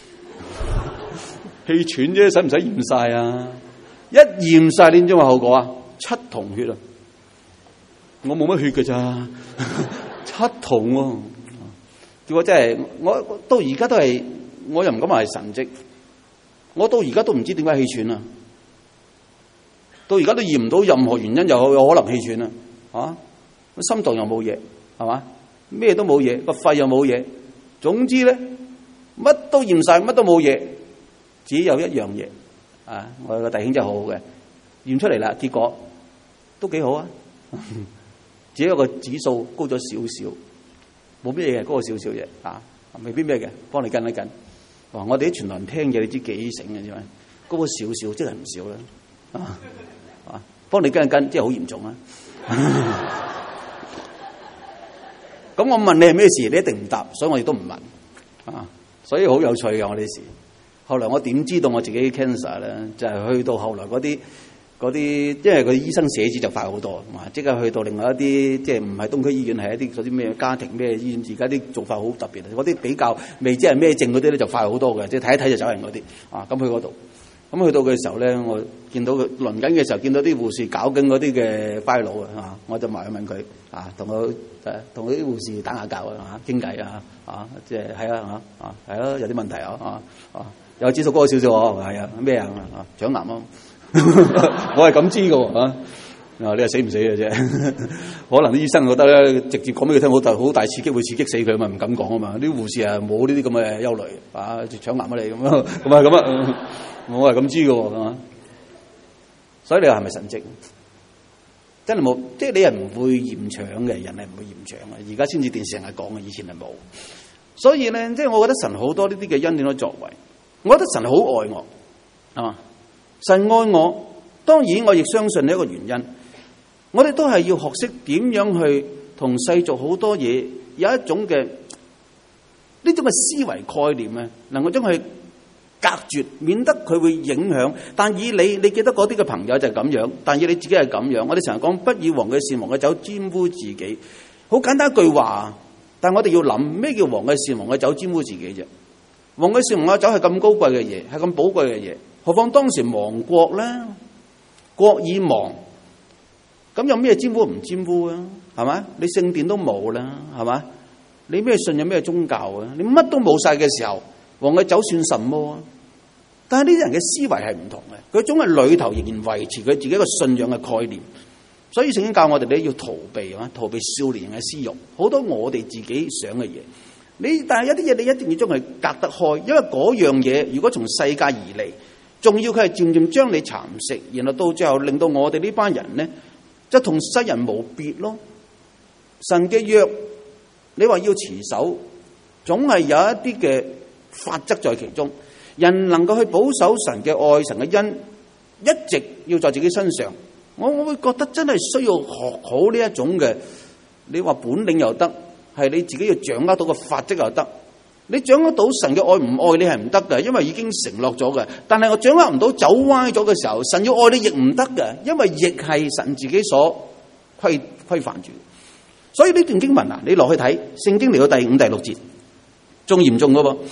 氣喘啫，使唔使驗晒啊？一驗晒，你知唔知後果啊？7筒血啊！我冇乜血㗎咋，7筒喎。結果真係，我到而家都係，我又唔敢話係神蹟。我到而家都唔知點解氣喘啊！到而家都驗唔到任何原因，有可能氣喘啊！啊，心臟又冇嘢，係嘛？咩都冇嘢，個肺又冇嘢。總之咧，乜都驗晒，乜都冇嘢，只有一樣嘢啊！我個弟兄真係好好嘅，驗出嚟啦，結果都幾好啊！只有個指數高咗少少，冇咩嘢嘅，高咗少少嘢啊，未必咩嘅，幫你跟一跟。哇！我哋啲傳道人聽嘢，你知幾醒嘅啫嘛？高咗少少，即係唔少啦。啊，幫你跟一跟，即係好嚴重啊！咁我問你係咩事，你一定唔答，所以我亦都唔問啊。所以好有趣嘅我哋事。後來我點知道我自己 cancer 咧？就係去到後來嗰啲，因為個醫生寫字就快好多，即刻去到另外一啲，即係唔係東區醫院，係一啲嗰啲咩家庭咩醫院，而家啲做法好特別。嗰啲比較未知係咩症嗰啲咧，就快好多嘅，即係睇一睇就走人嗰啲啊。咁去嗰度，咁去到嘅時候咧，我見到佢輪緊嘅時候，見到啲護士搞緊嗰啲嘅 file 啊，我就埋去問佢啊，同啲護士打下交啊，傾偈啊，即係係啊係咯，有啲問題啊，有指數高少少喎，係啊，咩啊腸癌啊。我係咁知嘅喎，你係死唔死嘅啫？可能啲醫生覺得咧，直接講俾佢聽好大刺激，會刺激死佢嘛，唔敢講啊嘛。啲護士啊冇呢啲咁嘅憂慮啊，腸癌啊你咁樣，咁啊，我係咁知嘅喎，係嘛？所以你話係咪神蹟？真係冇，即係你係唔會驗腸嘅，人係唔會驗腸嘅。而家先至電視成日講嘅，以前係冇。所以咧，即係我覺得神好多呢啲嘅恩典嘅作為，我覺得神好愛我，係嘛？神愛我，當然我亦相信呢一個原因。我哋都係要學識點樣去同世俗好多嘢有一種嘅呢種嘅思維概念咧，能夠將佢隔絕，免得佢會影響。但以你記得嗰啲嘅朋友就係咁樣，但以你自己係咁樣。我哋成日講不以王嘅事王嘅酒沾污自己，好簡單一句話。但我哋要諗咩叫王嘅事王嘅酒沾污自己啫？王嘅事王嘅酒係咁高貴嘅嘢，係咁寶貴嘅嘢。何況當時亡國咧，國已亡，咁有咩沾污唔沾污啊？係嘛？你聖殿都冇啦，係嘛？你咩信有咩宗教啊？你乜都冇晒嘅時候，王嘅酒算什麼啊？但係呢啲人嘅思維係唔同嘅，佢總係裏頭仍然維持佢自己一個信仰嘅概念。所以聖經教我哋咧要逃避啊，逃避少年人嘅私慾，好多我哋自己想嘅嘢。但係有啲嘢你一定要將佢隔得開，因為嗰樣嘢如果從世界而嚟，仲要佢係漸漸將你蠶食，然後到最後令到我哋呢班人咧，就同世人無別咯。神嘅約，你話要持守，總係有一啲嘅法則在其中。人能夠去保守神嘅愛、神嘅恩，一直要在自己身上。我會覺得真係需要學好呢一種嘅，你話本領又得，係你自己要掌握到個法則又得。你掌握到神嘅愛唔愛你係唔得嘅，因為已經承諾咗嘅。但係我掌握唔到走歪咗嘅時候，神要愛你亦唔得嘅，因為亦係神自己所規範住。所以呢段經文啊，你落去睇聖經嚟到第5、第6節，仲嚴重噶噃。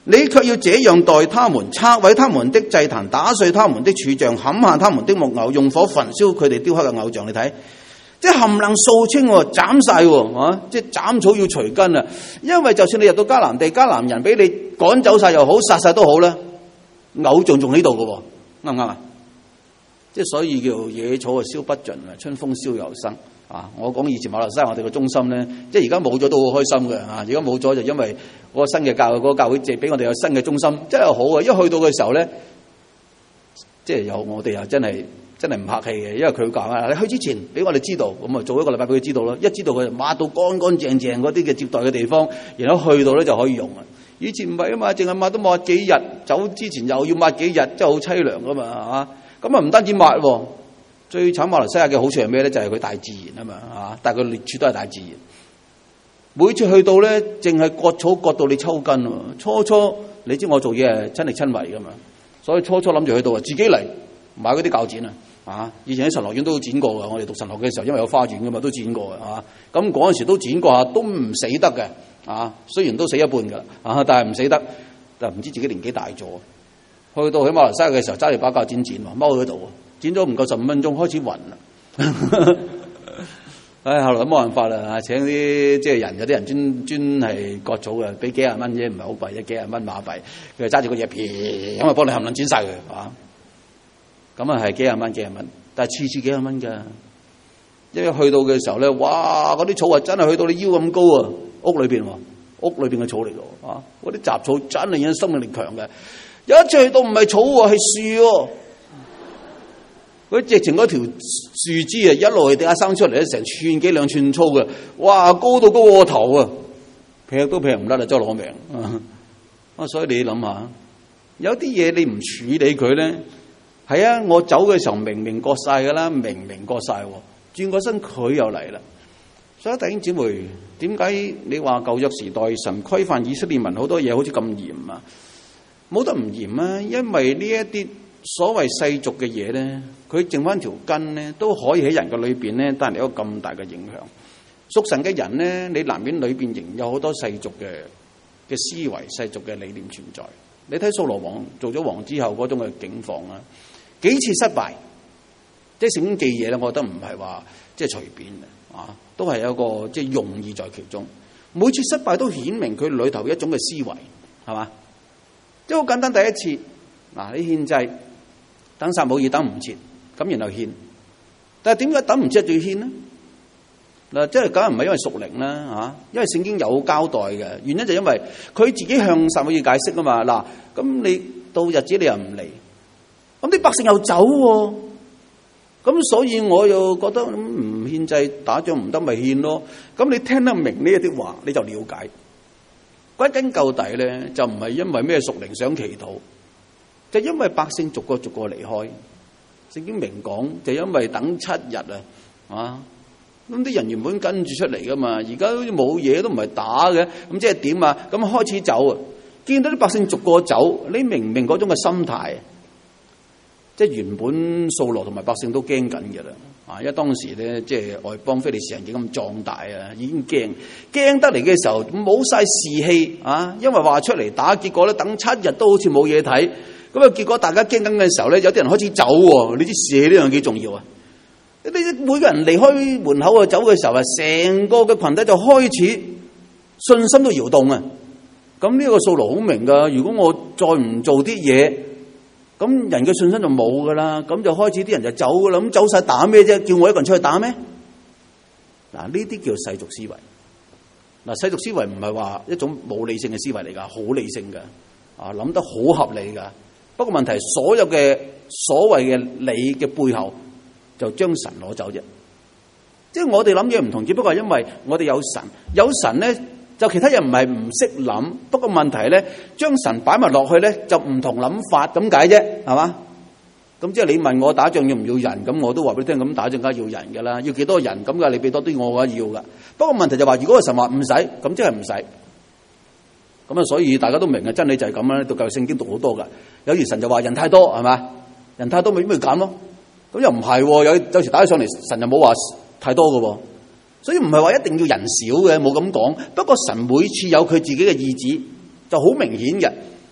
你卻要這樣待他們，拆毀他們的祭壇，打碎他們的柱像，砍下他們的木偶，用火焚燒佢哋雕刻嘅偶像。你睇，即係冚唪唥掃清，斬晒，即係斬草要除根啊！因為就算你入到迦南地，迦南人俾你趕走晒又好，殺晒都好啦，偶像仲喺度嘅，啱唔啱啊？即係所以叫野草啊燒不盡啊，春風燒又生啊！我講以前馬來西亞我哋嘅中心咧，即係而家冇咗都好開心嘅啊！而家冇咗就因為嗰個新嘅教會，嗰個教會借俾我哋有新嘅中心，真係好啊！一去到嘅時候咧，即係我哋又真係唔客氣嘅，因為佢講啊，你去之前俾我哋知道，咁啊做一個禮拜俾佢知道咯，一知道佢就抹到乾乾淨淨嗰啲嘅接待嘅地方，然後去到咧就可以用啊！以前唔係啊嘛，淨係抹都抹幾日，走之前又要抹幾日，真係好凄涼噶嘛，係嘛？咁啊唔單止抹喎，最慘馬來西亞嘅好處係咩咧？就係佢大自然啊嘛，嚇！但係佢劣處都係大自然。每次去到咧，淨係割草割到你抽筋喎。初你知我做嘢係親力親為噶嘛，所以初諗住去到啊，自己嚟買嗰啲鉸剪啊！以前喺神學院都剪過㗎，我哋讀神學嘅時候，因為有花園噶嘛，都剪過嘅嚇。咁嗰陣時都剪過下，都唔死得嘅啊！雖然都死一半㗎啊，但係唔死得，但係唔知自己年紀大咗。去到喺馬來西亞嘅時候，揸住把鉸剪剪喎，踎喺度，剪咗唔夠15分鐘，開始暈啦。唉，後來冇辦法啦，請啲即係人，有啲人專係割草嘅，俾幾廿蚊啫，唔係好貴啫，幾廿蚊馬幣，佢就揸住個嘢片，咁啊幫你冚唪唥剪晒佢，嚇。咁啊係幾廿蚊，但係次次幾廿蚊㗎。因為去到嘅時候咧，哇！嗰啲草啊真係去到你腰咁高啊，屋裏邊嘅草嚟㗎，啊！嗰啲雜草真係有生命力強嘅。有一次去到唔係草喎，係樹喎。佢直情嗰條樹枝啊，一路地下生出嚟咧，成寸幾兩寸粗嘅，哇！高到高過頭啊，劈都劈唔甩啦，真係攞命啊！所以你諗下，有啲嘢你唔處理佢咧，係啊！我走嘅時候明明割晒㗎啦，明割晒，轉個身佢又嚟啦。所以弟兄姊妹，點解你話舊約時代神規範以色列民好多嘢好似咁嚴啊？冇得唔嚴啊！因為呢一啲所謂世俗嘅嘢咧，佢剩翻條根咧，都可以喺人嘅裏邊咧帶嚟一個咁大嘅影響。屬神嘅人咧，你難免裏邊仍有好多世俗嘅思維、世俗嘅理念存在。你睇掃羅王做咗王之後嗰種嘅境況啊，幾次失敗，即係聖經記嘢咧，我覺得唔係話即係隨便嘅啊，都係有個即係用意在其中。每次失敗都顯明佢裏頭一種嘅思維，係嘛？即係好簡單，第一次嗱，你獻祭等撒母耳等唔切，咁然後獻，但係點解等唔切就要獻呢？嗱，即係梗係唔係因為屬靈啦嚇，因為聖經有交代嘅原因就因為佢自己向撒母耳解釋啊嘛。嗱，咁你到日子你又唔嚟，咁啲百姓又走喎，咁所以我又覺得唔獻祭打仗唔得咪獻咯。咁你聽得明呢一啲話，你就了解。歸根究底咧，就唔係因為咩屬靈想祈禱，就因為百姓逐個離開。聖經明講，就因為等7日啊，咁啲人原本跟住出嚟噶嘛，而家好似冇嘢都唔係打嘅，咁即係點啊？咁開始走啊，見到啲百姓逐個走，你明唔明嗰種嘅心態？即係原本掃羅同埋百姓都驚緊嘅啦，啊！因為當時咧，即係外邦非利士人幾咁壯大啊，已經驚得嚟嘅時候冇晒士氣啊！因為話出嚟打，結果咧等7日都好似冇嘢睇，咁啊結果大家驚緊嘅時候咧，有啲人開始走喎。你知士氣呢樣幾重要啊？你每個人離開門口啊走嘅時候啊，成個嘅群體就開始信心都搖動啊！咁呢個掃羅好明㗎，如果我再唔做啲嘢，咁人嘅信心就冇噶啦，咁就開始啲人就走噶啦，咁走晒打咩啫？叫我一個人出去打咩？嗱，呢啲叫世俗思維。嗱，世俗思維唔係話一種冇理性嘅思維嚟噶，好理性噶，啊諗得好合理噶。不過問題係所有嘅所謂嘅理嘅背後，就將神攞走啫。即係我哋諗嘢唔同，只不過係因為我哋有神咧。就其他人唔係唔識諗，不過問題咧，將神擺埋落去咧，就唔同諗法咁解啫，係嘛？咁即係你問我打仗要唔要人，咁我都話俾你聽，咁打仗梗係要人㗎啦，要幾多人咁㗎？你俾多啲我嘅話要㗎。不過問題就話，如果個神話唔使，咁即係唔使。咁啊，所以大家都明嘅真理就係咁啦。讀舊聖經讀好多㗎，有時神就話人太多係嘛？人太多咪減咯。咁又唔係喎，有時打起上嚟，神又冇話太多㗎喎。所以唔係話一定要人少嘅，冇咁講。不過神每次有佢自己嘅意志，就好明顯嘅。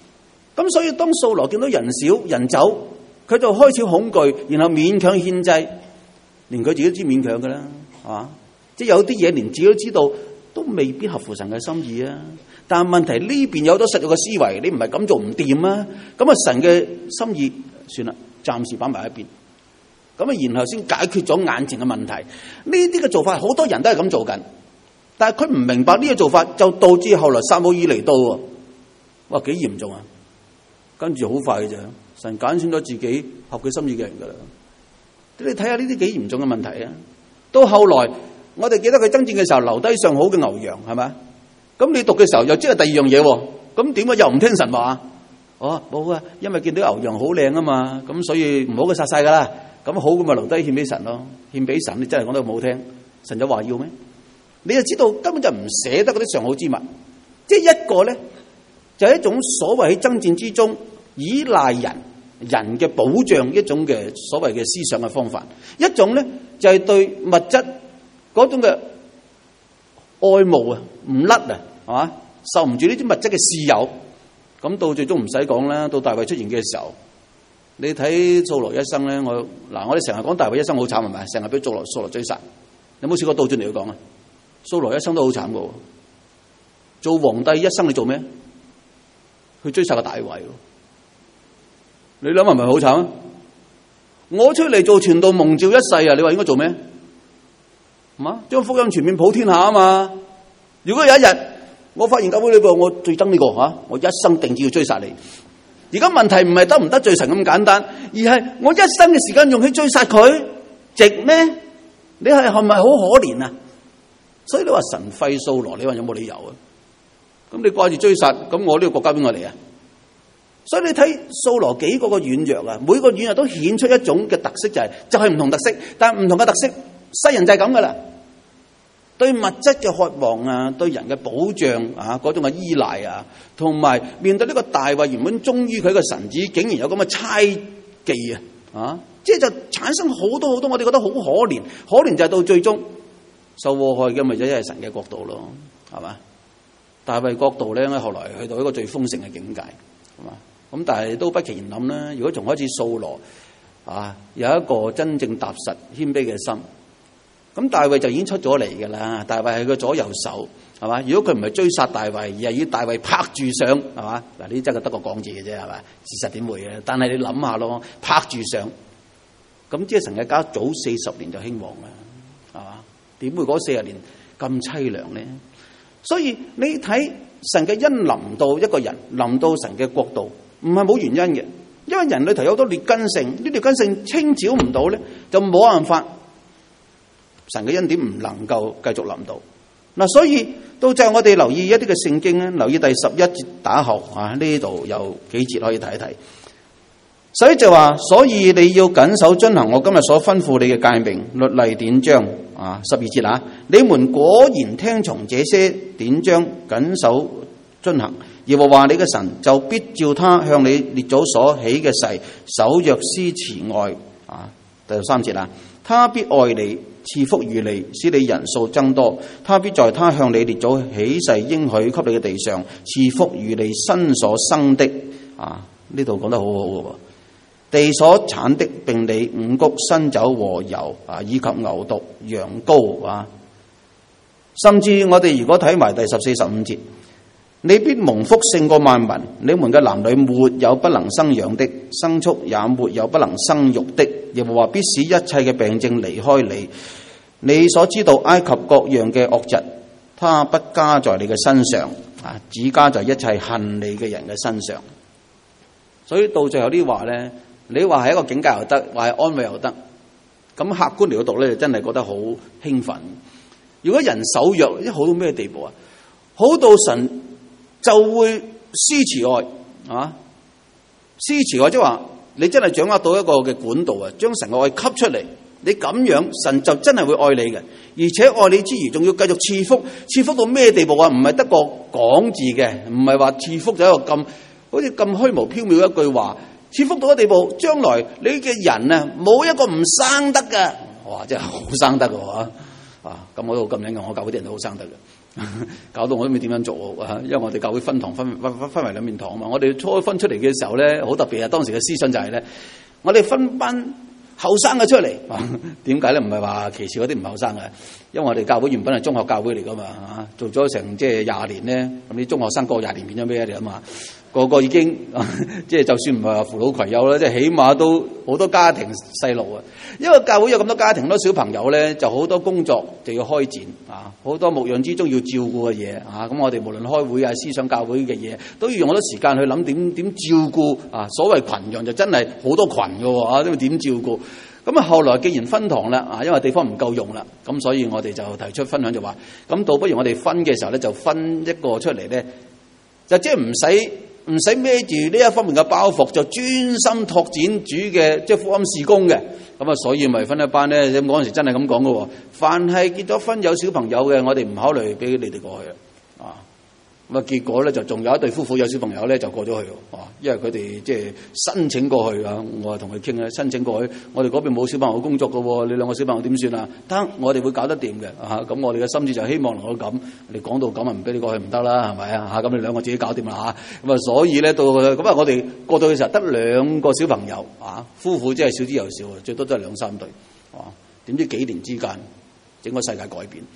咁所以當掃羅見到人少人走，佢就開始恐懼，然後勉強獻祭，連佢自己都知勉強㗎啦，係嘛？即係有啲嘢連自己都知道，都未必合乎神嘅心意啊！但係問題呢邊有好多實在嘅思維，你唔係咁做唔掂啊！咁啊神嘅心意算啦，暫時擺埋一邊。咁啊然後先解決咗眼前嘅問題。呢啲嘅做法好多人都係咁做緊，但係佢唔明白呢個做法，就導致後來撒母耳嚟到喎。哇，幾嚴重啊！跟住好快嘅啫，神揀選咗自己合佢心意嘅人㗎啦。你睇下呢啲幾嚴重嘅問題啊！到後來我哋記得佢爭戰嘅時候留低上好嘅牛羊，係咪？咁你讀嘅時候又知係第二樣嘢喎，咁點解又唔聽神話？哦，冇啊，因為見到牛羊好靚啊嘛，咁所以唔好佢殺晒㗎啦。咁好咁咪留低獻俾神咯，獻俾神你真係講得好聽，神就話要咩？你就知道根本就唔捨得嗰啲上好之物，即係一個咧就係一種所謂喺爭戰之中依賴人嘅保障一種嘅所謂嘅思想嘅方法，一種咧就係對物質嗰種嘅愛慕啊，唔甩啊，係嘛？受唔住呢啲物質嘅私有，咁到最終唔使講啦。到大衛出現嘅時候，你睇掃羅一生咧，我哋成日講大衛一生好慘係咪？成日俾掃羅追殺，有冇試過倒轉嚟講啊？掃羅一生都好慘噶，做皇帝一生你做咩？去追殺個大衛，你諗係咪好慘啊？我出嚟做傳道蒙召一世啊，你話應該做咩？係嘛？將福音傳遍普天下啊嘛！如果有一日我發現教會裏邊我最憎呢個吓，我一生定要追殺你。而家問題唔係得唔得罪神咁簡單，而係我一生嘅時間用去追殺佢，值咩？你係咪好可憐啊？所以你話神廢掃羅，你話有冇理由啊？咁你掛住追殺，咁我呢個國家邊個嚟啊？所以你睇掃羅幾個軟弱啊，每個軟弱都顯出一種嘅特色，就係唔同特色，但係唔同嘅特色，世人就係咁噶啦。對物質嘅渴望啊，對人嘅保障啊，嗰種嘅依賴啊，同埋面對呢個大衛原本忠於佢嘅神子，竟然有咁嘅猜忌啊，即係就產生好多好多，我哋覺得好可憐，可憐就係到最終受禍害嘅咪就係神嘅國度咯，係嘛？大衛國度咧，後來去到一個最豐盛嘅境界，係嘛？咁但係都不其然諗啦，如果從開始掃羅啊，有一個真正踏實謙卑嘅心。咁大衛就已經出咗嚟㗎啦，大衛係個左右手，係嘛？如果佢唔係追殺大衛，而係以大衛拍住上，係嘛？嗱，呢啲真係得個講字嘅啫，係嘛？事實點會嘅？但係你諗下咯，拍住上，咁即係神嘅家早40年就興旺啦，係嘛？點會嗰40年咁凄涼咧？所以你睇神嘅恩臨到一個人，臨到神嘅國度，唔係冇原因嘅，因為人裏頭有好多劣根性，呢劣根性清剿唔到咧，就冇辦法。神嘅恩典唔能夠繼續臨到嗱，所以到最後我哋留意一啲嘅聖經咧，留意第11節打後啊，呢度有幾節可以睇一睇。所以就話，所以你要謹守遵行我今日所吩咐你嘅誡命、律例、典章啊。12節啊，你們果然聽從這些典章，謹守遵行，耶和華你嘅神就必照他向你列祖所起嘅誓，守約施慈愛啊。第13節啊，他必愛你，賜福與你，使你人數增多。他必在他向你列祖起誓應許給你嘅地上，賜福與你身所生的啊。呢度講得好好嘅喎，地所產的，並你五穀、新酒和油啊，以及牛犢、羊羔啊。甚至我哋如果睇埋第14、15節，你必蒙福勝過萬民，你們嘅男女沒有不能生養的，牲畜也沒有不能生育的。耶和華必使一切嘅病症離開你。你所知道埃及各樣嘅惡疾，他不加在你嘅身上啊，只加在一切恨你嘅人嘅身上。所以到最後啲話咧，你話係一個境界又得，話係安慰又得。咁客觀嚟讀咧，就真係覺得好興奮。如果人守約，一好到咩地步啊？好到神就會施慈愛啊！施慈愛即係話，你真係掌握到一個嘅管道啊，將神嘅愛吸出嚟。你咁樣，神就真係會愛你嘅，而且愛你之餘，仲要繼續賜福。賜福到咩地步啊？唔係得個講字嘅，唔係話賜福就一個咁好似咁虛無縹緲一句話。賜福到嘅地步，將來你嘅人啊，冇一個唔生得嘅。哇！真係好生得嘅喎啊！咁我都好感恩嘅，我教會啲人都好生得嘅。 搞到我都唔知點樣做啊！因為我哋教會分堂分為兩面堂啊嘛。我哋初分出嚟嘅時候咧，好特別啊！當時嘅思想就係咧，我哋分班後生嘅出嚟，點解咧？唔係話歧視嗰啲唔後生嘅，因為我哋教會原本係中學教會嚟噶嘛，做咗成即係20年咧，咁啲中學生過20年變咗咩嚟啊嘛？個個已經即係就算唔係話扶老攜幼啦，即係起碼都好多家庭細路啊。因為教會有咁多家庭多小朋友咧，就好多工作就要開展啊，好多牧養之中要照顧嘅嘢啊。咁我哋無論開會啊、思想教會嘅嘢，都要用好多時間去諗點照顧啊。所謂群羊就真係好多群嘅喎，因為點照顧？咁啊，後來既然分堂啦，啊，因為地方唔夠用啦，咁所以我哋就提出分享就話，咁倒不如我哋分嘅時候咧，就分一個出嚟咧，就即係唔使孭住呢一方面嘅包袱，就專心拓展主嘅即係福音事工嘅。咁啊，所以咪分一班咧。咁嗰陣時真係咁講嘅喎，凡係結咗婚有小朋友嘅，我哋唔考慮俾你哋過去啊。咁啊，結果咧就仲有一對夫婦有小朋友咧就過咗去喎，因為佢哋即係申請過去啊。我啊同佢傾咧，申請過去，我哋嗰邊冇小朋友工作嘅喎，你兩個小朋友點算啊？得，我哋會搞得掂嘅啊。咁我哋嘅心志就希望能夠咁，你講到咁啊，唔俾你過去唔得啦，係咪啊？嚇，咁你兩個自己搞掂啦嚇。咁啊，所以咧到咁啊，我哋過到嘅時候得2個小朋友啊，夫婦真係少之又少啊，最多都係2-3對啊。點知幾年之間，整個世界改變。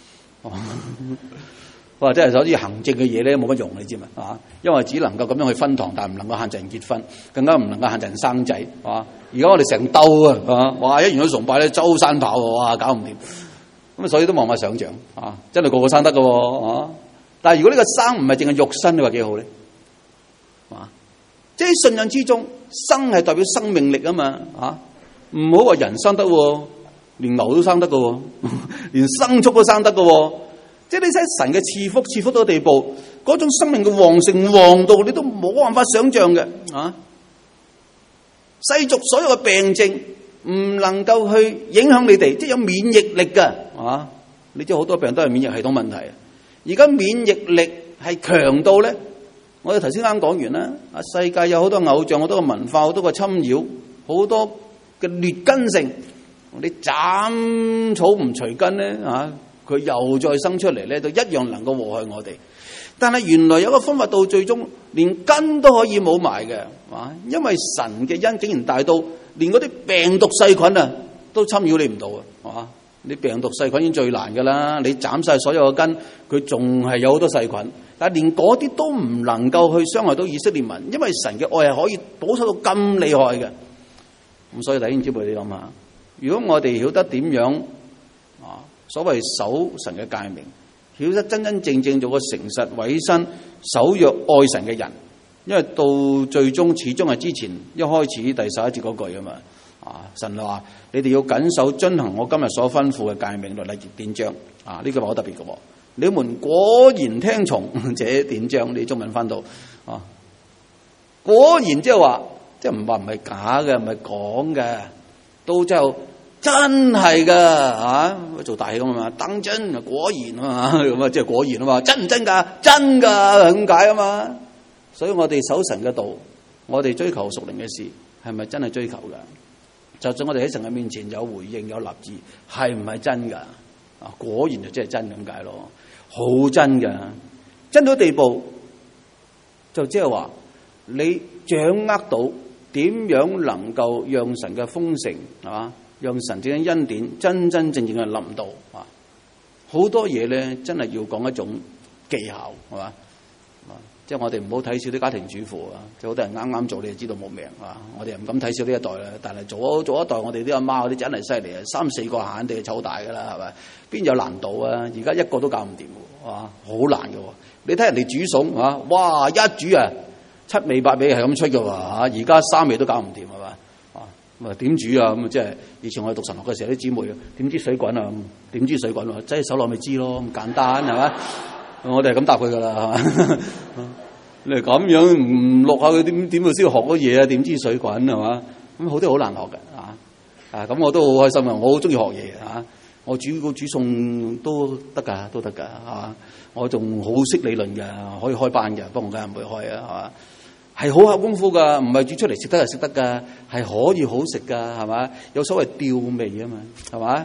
哇！真係所以行政嘅嘢咧冇乜用，你知嘛？啊，因為只能夠咁樣去分堂，但係唔能夠限制人結婚，更加唔能夠限制人生仔。啊！而家我哋成兜啊！哇！一完咗崇拜咧，周山跑，哇！搞唔掂。咁啊，所以都望下想像啊，真係個個生得㗎喎啊！但係如果呢個生唔係淨係肉身，你話幾好咧？啊！即係信仰之中，生係代表生命力啊嘛！啊！唔好話人生得喎，連牛都生得㗎喎，連牲畜都生得㗎喎。即係你睇神嘅賜福到地步，嗰種生命嘅旺盛旺到你都冇辦法想像嘅啊！世俗所有嘅病症唔能夠去影響你哋，即係有免疫力㗎啊！你知好多病都係免疫系統問題。而家免疫力係強到咧，我哋頭先啱講完啦。啊，世界有好多偶像，好多嘅文化，好多嘅侵擾，好多嘅劣根性。你斬草唔除根咧啊！佢又再生出嚟咧，就一樣能夠禍害我哋。但係原來有個方法，到最終連根都可以冇埋嘅，啊！因為神嘅恩竟然大到連嗰啲病毒細菌啊都侵擾你唔到啊！你病毒細菌已經最難㗎啦，你斬晒所有嘅根，佢仲係有好多細菌，但係連嗰啲都唔能夠去傷害到以色列民，因為神嘅愛係可以保守到咁厲害嘅。咁所以弟兄姊妹，你諗下，如果我哋曉得點樣所謂守神嘅誡命，曉得真真正正做個誠實委身守約愛神嘅人，因為到最終始終係之前一開始第11節嗰句啊嘛，啊神話你哋要謹守遵行我今日所吩咐嘅誡命律例典章啊，呢句話好特別嘅喎，你們果然聽從這典章，你中文翻到啊，果然即係話，即係唔係假嘅，唔係講嘅，到最後。真係噶嚇，做大戲咁啊嘛，當真果然啊嘛，咁啊即係果然啊嘛，真唔真㗎？真㗎，咁解啊嘛。所以我哋守神嘅道，我哋追求屬靈嘅事，係咪真係追求㗎？就算我哋喺神嘅面前有回應有立志，係唔係真㗎？啊，果然就真係真咁解咯，好真㗎，真到地步就即係話你掌握到點樣能夠讓神嘅豐盛係嘛？讓神正嘅恩典真真正正嘅臨到啊！好多嘢咧，真係要講一種技巧，係嘛？即係我哋唔好睇小啲家庭主婦啊！即係好多人啱啱做，你就知道冇命啊！我哋唔敢睇小呢一代啦，但係做一代，我哋啲阿媽嗰啲真係犀利啊！3-4個閒地湊大噶啦，係咪？邊有難度啊？而家一個都搞唔掂喎，啊，好難嘅喎！你睇人哋煮餸啊，哇！一煮啊，7味8味係咁出嘅喎，而家3味都搞唔掂，係嘛？咁點煮啊？咁即係以前我哋讀神學嘅時候，啲姊妹點知水滾啊？點知水滾啊？擠手落咪知咯，咁簡單係嘛？我哋係咁答佢噶啦，係嘛？你係咁樣唔落下佢點會先學嗰嘢啊？點知水滾係嘛？咁好多好難學嘅咁我都好開心啊！我好中意學嘢啊！我煮餸都得㗎，都得㗎嚇！我仲好識理論㗎，可以開班嘅，不過我梗係唔會開啊，係嘛？係好考功夫噶，唔係煮出嚟食得就食得噶，係可以好食噶，係嘛？有所謂調味啊嘛，係嘛？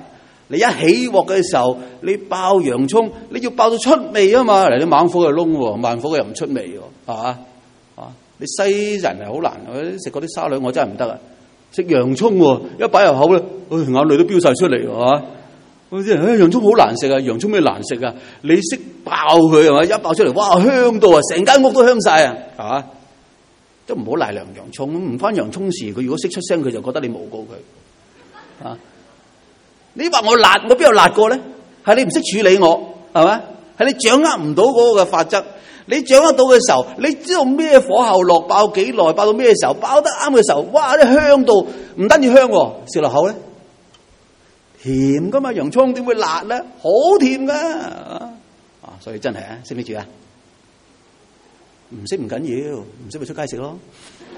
你一起鑊嘅時候，你爆洋葱，你要爆到出味啊嘛！嚟，你猛火又燶喎，慢火又唔出味喎，係嘛？你西人係好難，食嗰啲沙律我真係唔得啊！食洋葱喎，一擺入口咧，眼淚都飆晒出嚟，係嘛？嗰啲洋葱好難食啊！洋葱咩難食啊？你識爆佢係嘛？一爆出嚟，哇，香到啊，成間屋都香晒啊，係嘛？都唔好賴涼洋葱，唔關洋葱事。佢如果識出聲，佢就覺得你誣告佢啊！你話我辣，我邊有辣過咧？係你唔識處理我，係嘛？係你掌握唔到嗰個嘅法則。你掌握到嘅時候，你知道咩火候落，爆幾耐，爆到咩時候，爆得啱嘅時候，哇！啲香到唔單止香，食落口咧甜噶嘛，洋葱點會辣咧？好甜噶所以真係識唔識煮啊？唔識唔緊要，唔識咪出街食咯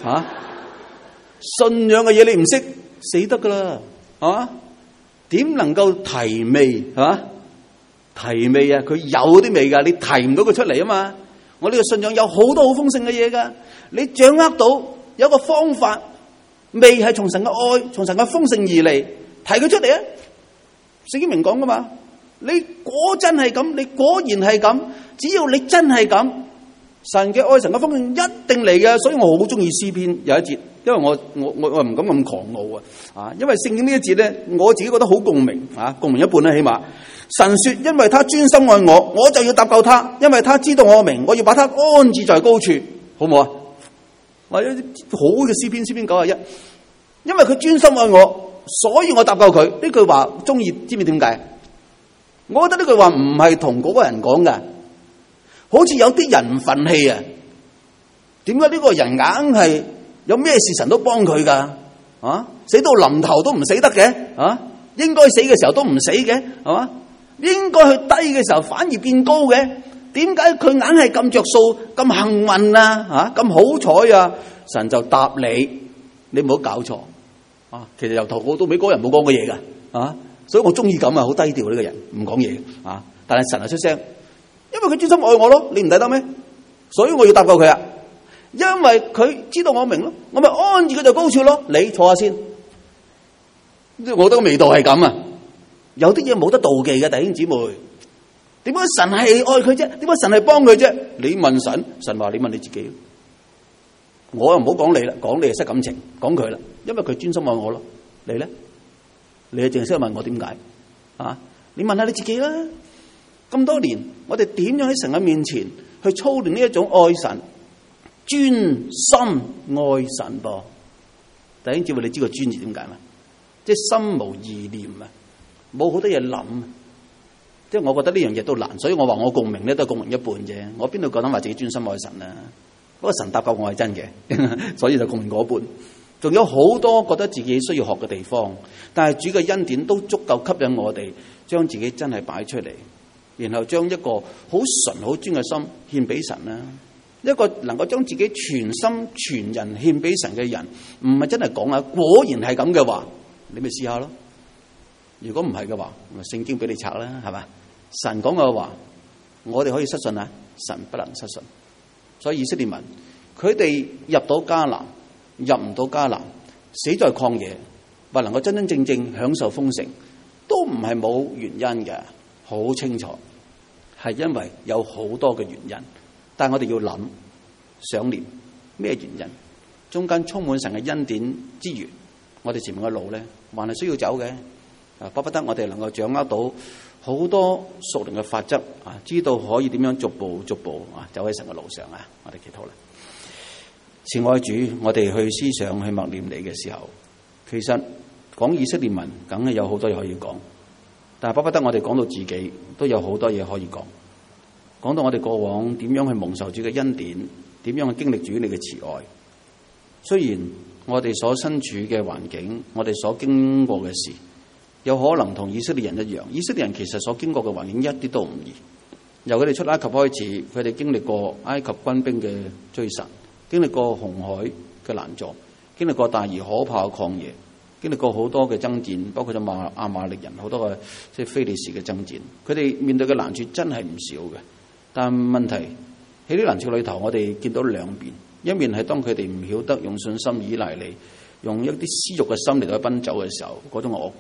信仰嘅嘢你唔識死得噶啦點能夠提味提味啊！佢有啲味噶，你提唔到佢出嚟啊嘛！我呢個信仰有好多好豐盛嘅嘢噶，你掌握到有個方法，味係從神嘅愛，從神嘅豐盛而嚟，提佢出嚟啊！聖經明講噶嘛，你果真係咁，你果然係咁，只要你真係咁，神嘅愛，神嘅豐盛一定嚟嘅。所以我好中意詩篇有一節，因為我唔敢咁狂傲因為聖經呢一節咧，我自己覺得好共鳴共鳴一半啦，起碼。神說：因為他專心愛我，我就要搭救他；因為他知道我名，我要把他安置在高處，好唔好啊？或者好嘅詩篇91，因為佢專心愛我，所以我搭救佢。呢句話中意，知唔知點解？我覺得呢句話唔係同嗰個人講噶，好似有啲人唔忿氣啊！點解呢個人硬係有咩事神都幫佢噶？死到臨頭都唔死得嘅應該死嘅時候都唔死嘅，係嘛？應該去低嘅時候反而變高嘅，點解佢硬係咁着數、咁幸運啊？咁好彩啊！神就答你，你唔好搞錯其實由頭到尾嗰個人冇講過嘢噶所以我中意咁好低調呢個人，唔講嘢但係神係出聲，因為佢專心愛我咯，你唔抵得咩？所以我要搭救佢啊！因為佢知道我名咯，我咪安置佢就高處咯。你坐下先，我覺得個味道係咁啊！有啲嘢冇得妒忌嘅，弟兄姊妹，點解神係愛佢啫？點解神係幫佢啫？你問神，神話你問你自己。我又唔好講你啦，講你係失感情，講佢啦，因為佢專心愛我咯。你咧，你淨係識問我點解你問下你自己啦。咁多年，我哋點樣喺神嘅面前去操練呢一種愛神、專心愛神噃？弟兄姊妹，你知個專字點解嘛？即係心無意念冇好多嘢諗，即係我覺得呢樣嘢都難，所以我話我共鳴咧都係共鳴一半啫。我邊度夠膽話自己專心愛神啊？不過神搭救我係真嘅，所以就共鳴嗰半。仲有好多覺得自己需要學嘅地方，但係主嘅恩典都足夠吸引我哋將自己真係擺出嚟，然後將一個好純好專嘅心獻俾神啦。一個能夠將自己全心全人獻俾神嘅人，唔係真係講果然係咁嘅話，你咪試下咯。如果唔係嘅話，咪聖經俾你拆啦，係嘛？神講嘅話，我哋可以失信神不能失信。所以以色列民，佢哋入到迦南，入唔到迦南，死在曠野，或能夠真真正正享受豐盛，都唔係冇原因嘅，好清楚，係因為有好多嘅原因。但係我哋要諗想念咩原因？中間充滿神嘅恩典之餘，我哋前面嘅路咧，還係需要走嘅。巴不得我哋能夠掌握到好多屬靈嘅法則知道可以點樣逐步走喺神嘅路上我哋祈禱啦。慈愛主，我哋去思想去默念你嘅時候，其實講以色列民梗係有好多嘢可以講，但係巴不得我哋講到自己都有好多嘢可以講，講到我哋過往點樣去蒙受主嘅恩典，點樣去經歷主你嘅慈愛。雖然我哋所身處嘅環境，我哋所經過嘅事，有可能同以色列人一樣。以色列人其實所經過嘅環境一啲都唔易。由佢哋出埃及開始，佢哋經歷過埃及軍兵嘅追殺，經歷過紅海嘅攔阻，經歷過大而可怕嘅曠野，經歷過好多嘅爭戰，包括咗亞瑪力人好多嘅即係非利士嘅爭戰。佢哋面對嘅難處真係唔少嘅。但問題喺呢難處裏頭，我哋見到兩邊，一面係當佢哋唔曉得用信心依賴你，用一啲私欲嘅心嚟到奔走嘅時候，嗰種惡果。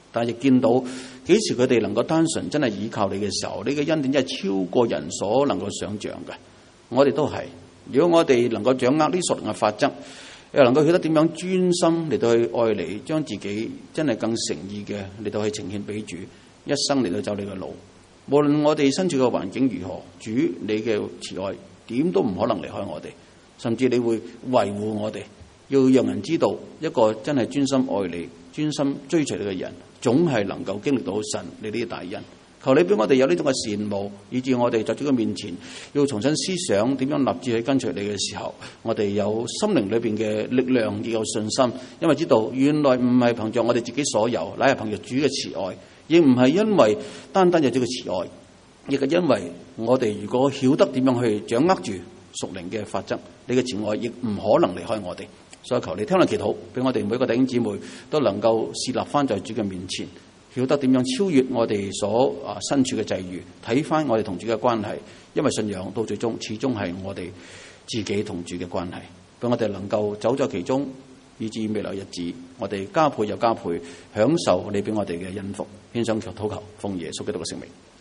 但係亦見到幾時佢哋能夠單純真係倚靠你嘅時候，你嘅恩典真係超過人所能夠想像嘅。我哋都係，如果我哋能夠掌握呢屬靈嘅法則，又能夠曉得點樣專心嚟到去愛你，將自己真係更誠意嘅嚟到去呈獻俾主，一生嚟到走你嘅路。無論我哋身處嘅環境如何，主你嘅慈愛點都唔可能離開我哋，甚至你會維護我哋，要讓人知道一個真係專心愛你、專心追隨你嘅人，總係能夠經歷到神你呢啲大恩。求你俾我哋有呢種嘅羨慕，以致我哋在主嘅面前要重新思想點樣立志去跟隨你嘅時候，我哋有心靈裏邊嘅力量，亦有信心，因為知道原來唔係憑着我哋自己所有，乃係憑着主嘅慈愛，亦唔係因為單單有主嘅慈愛，亦係因為我哋如果曉得點樣去掌握住屬靈嘅法則，你嘅慈愛亦唔可能離開我哋。所以求你聽我祈禱，俾我哋每一個弟兄姊妹都能夠侍立翻在主嘅面前，曉得點樣超越我哋所身處嘅際遇，睇翻我哋同主嘅關係，因為信仰到最終始終係我哋自己同主嘅關係，俾我哋能夠走在其中，以至未來日子我哋加倍又加倍享受你俾我哋嘅恩福。獻上禱求，奉耶穌基督嘅聖名。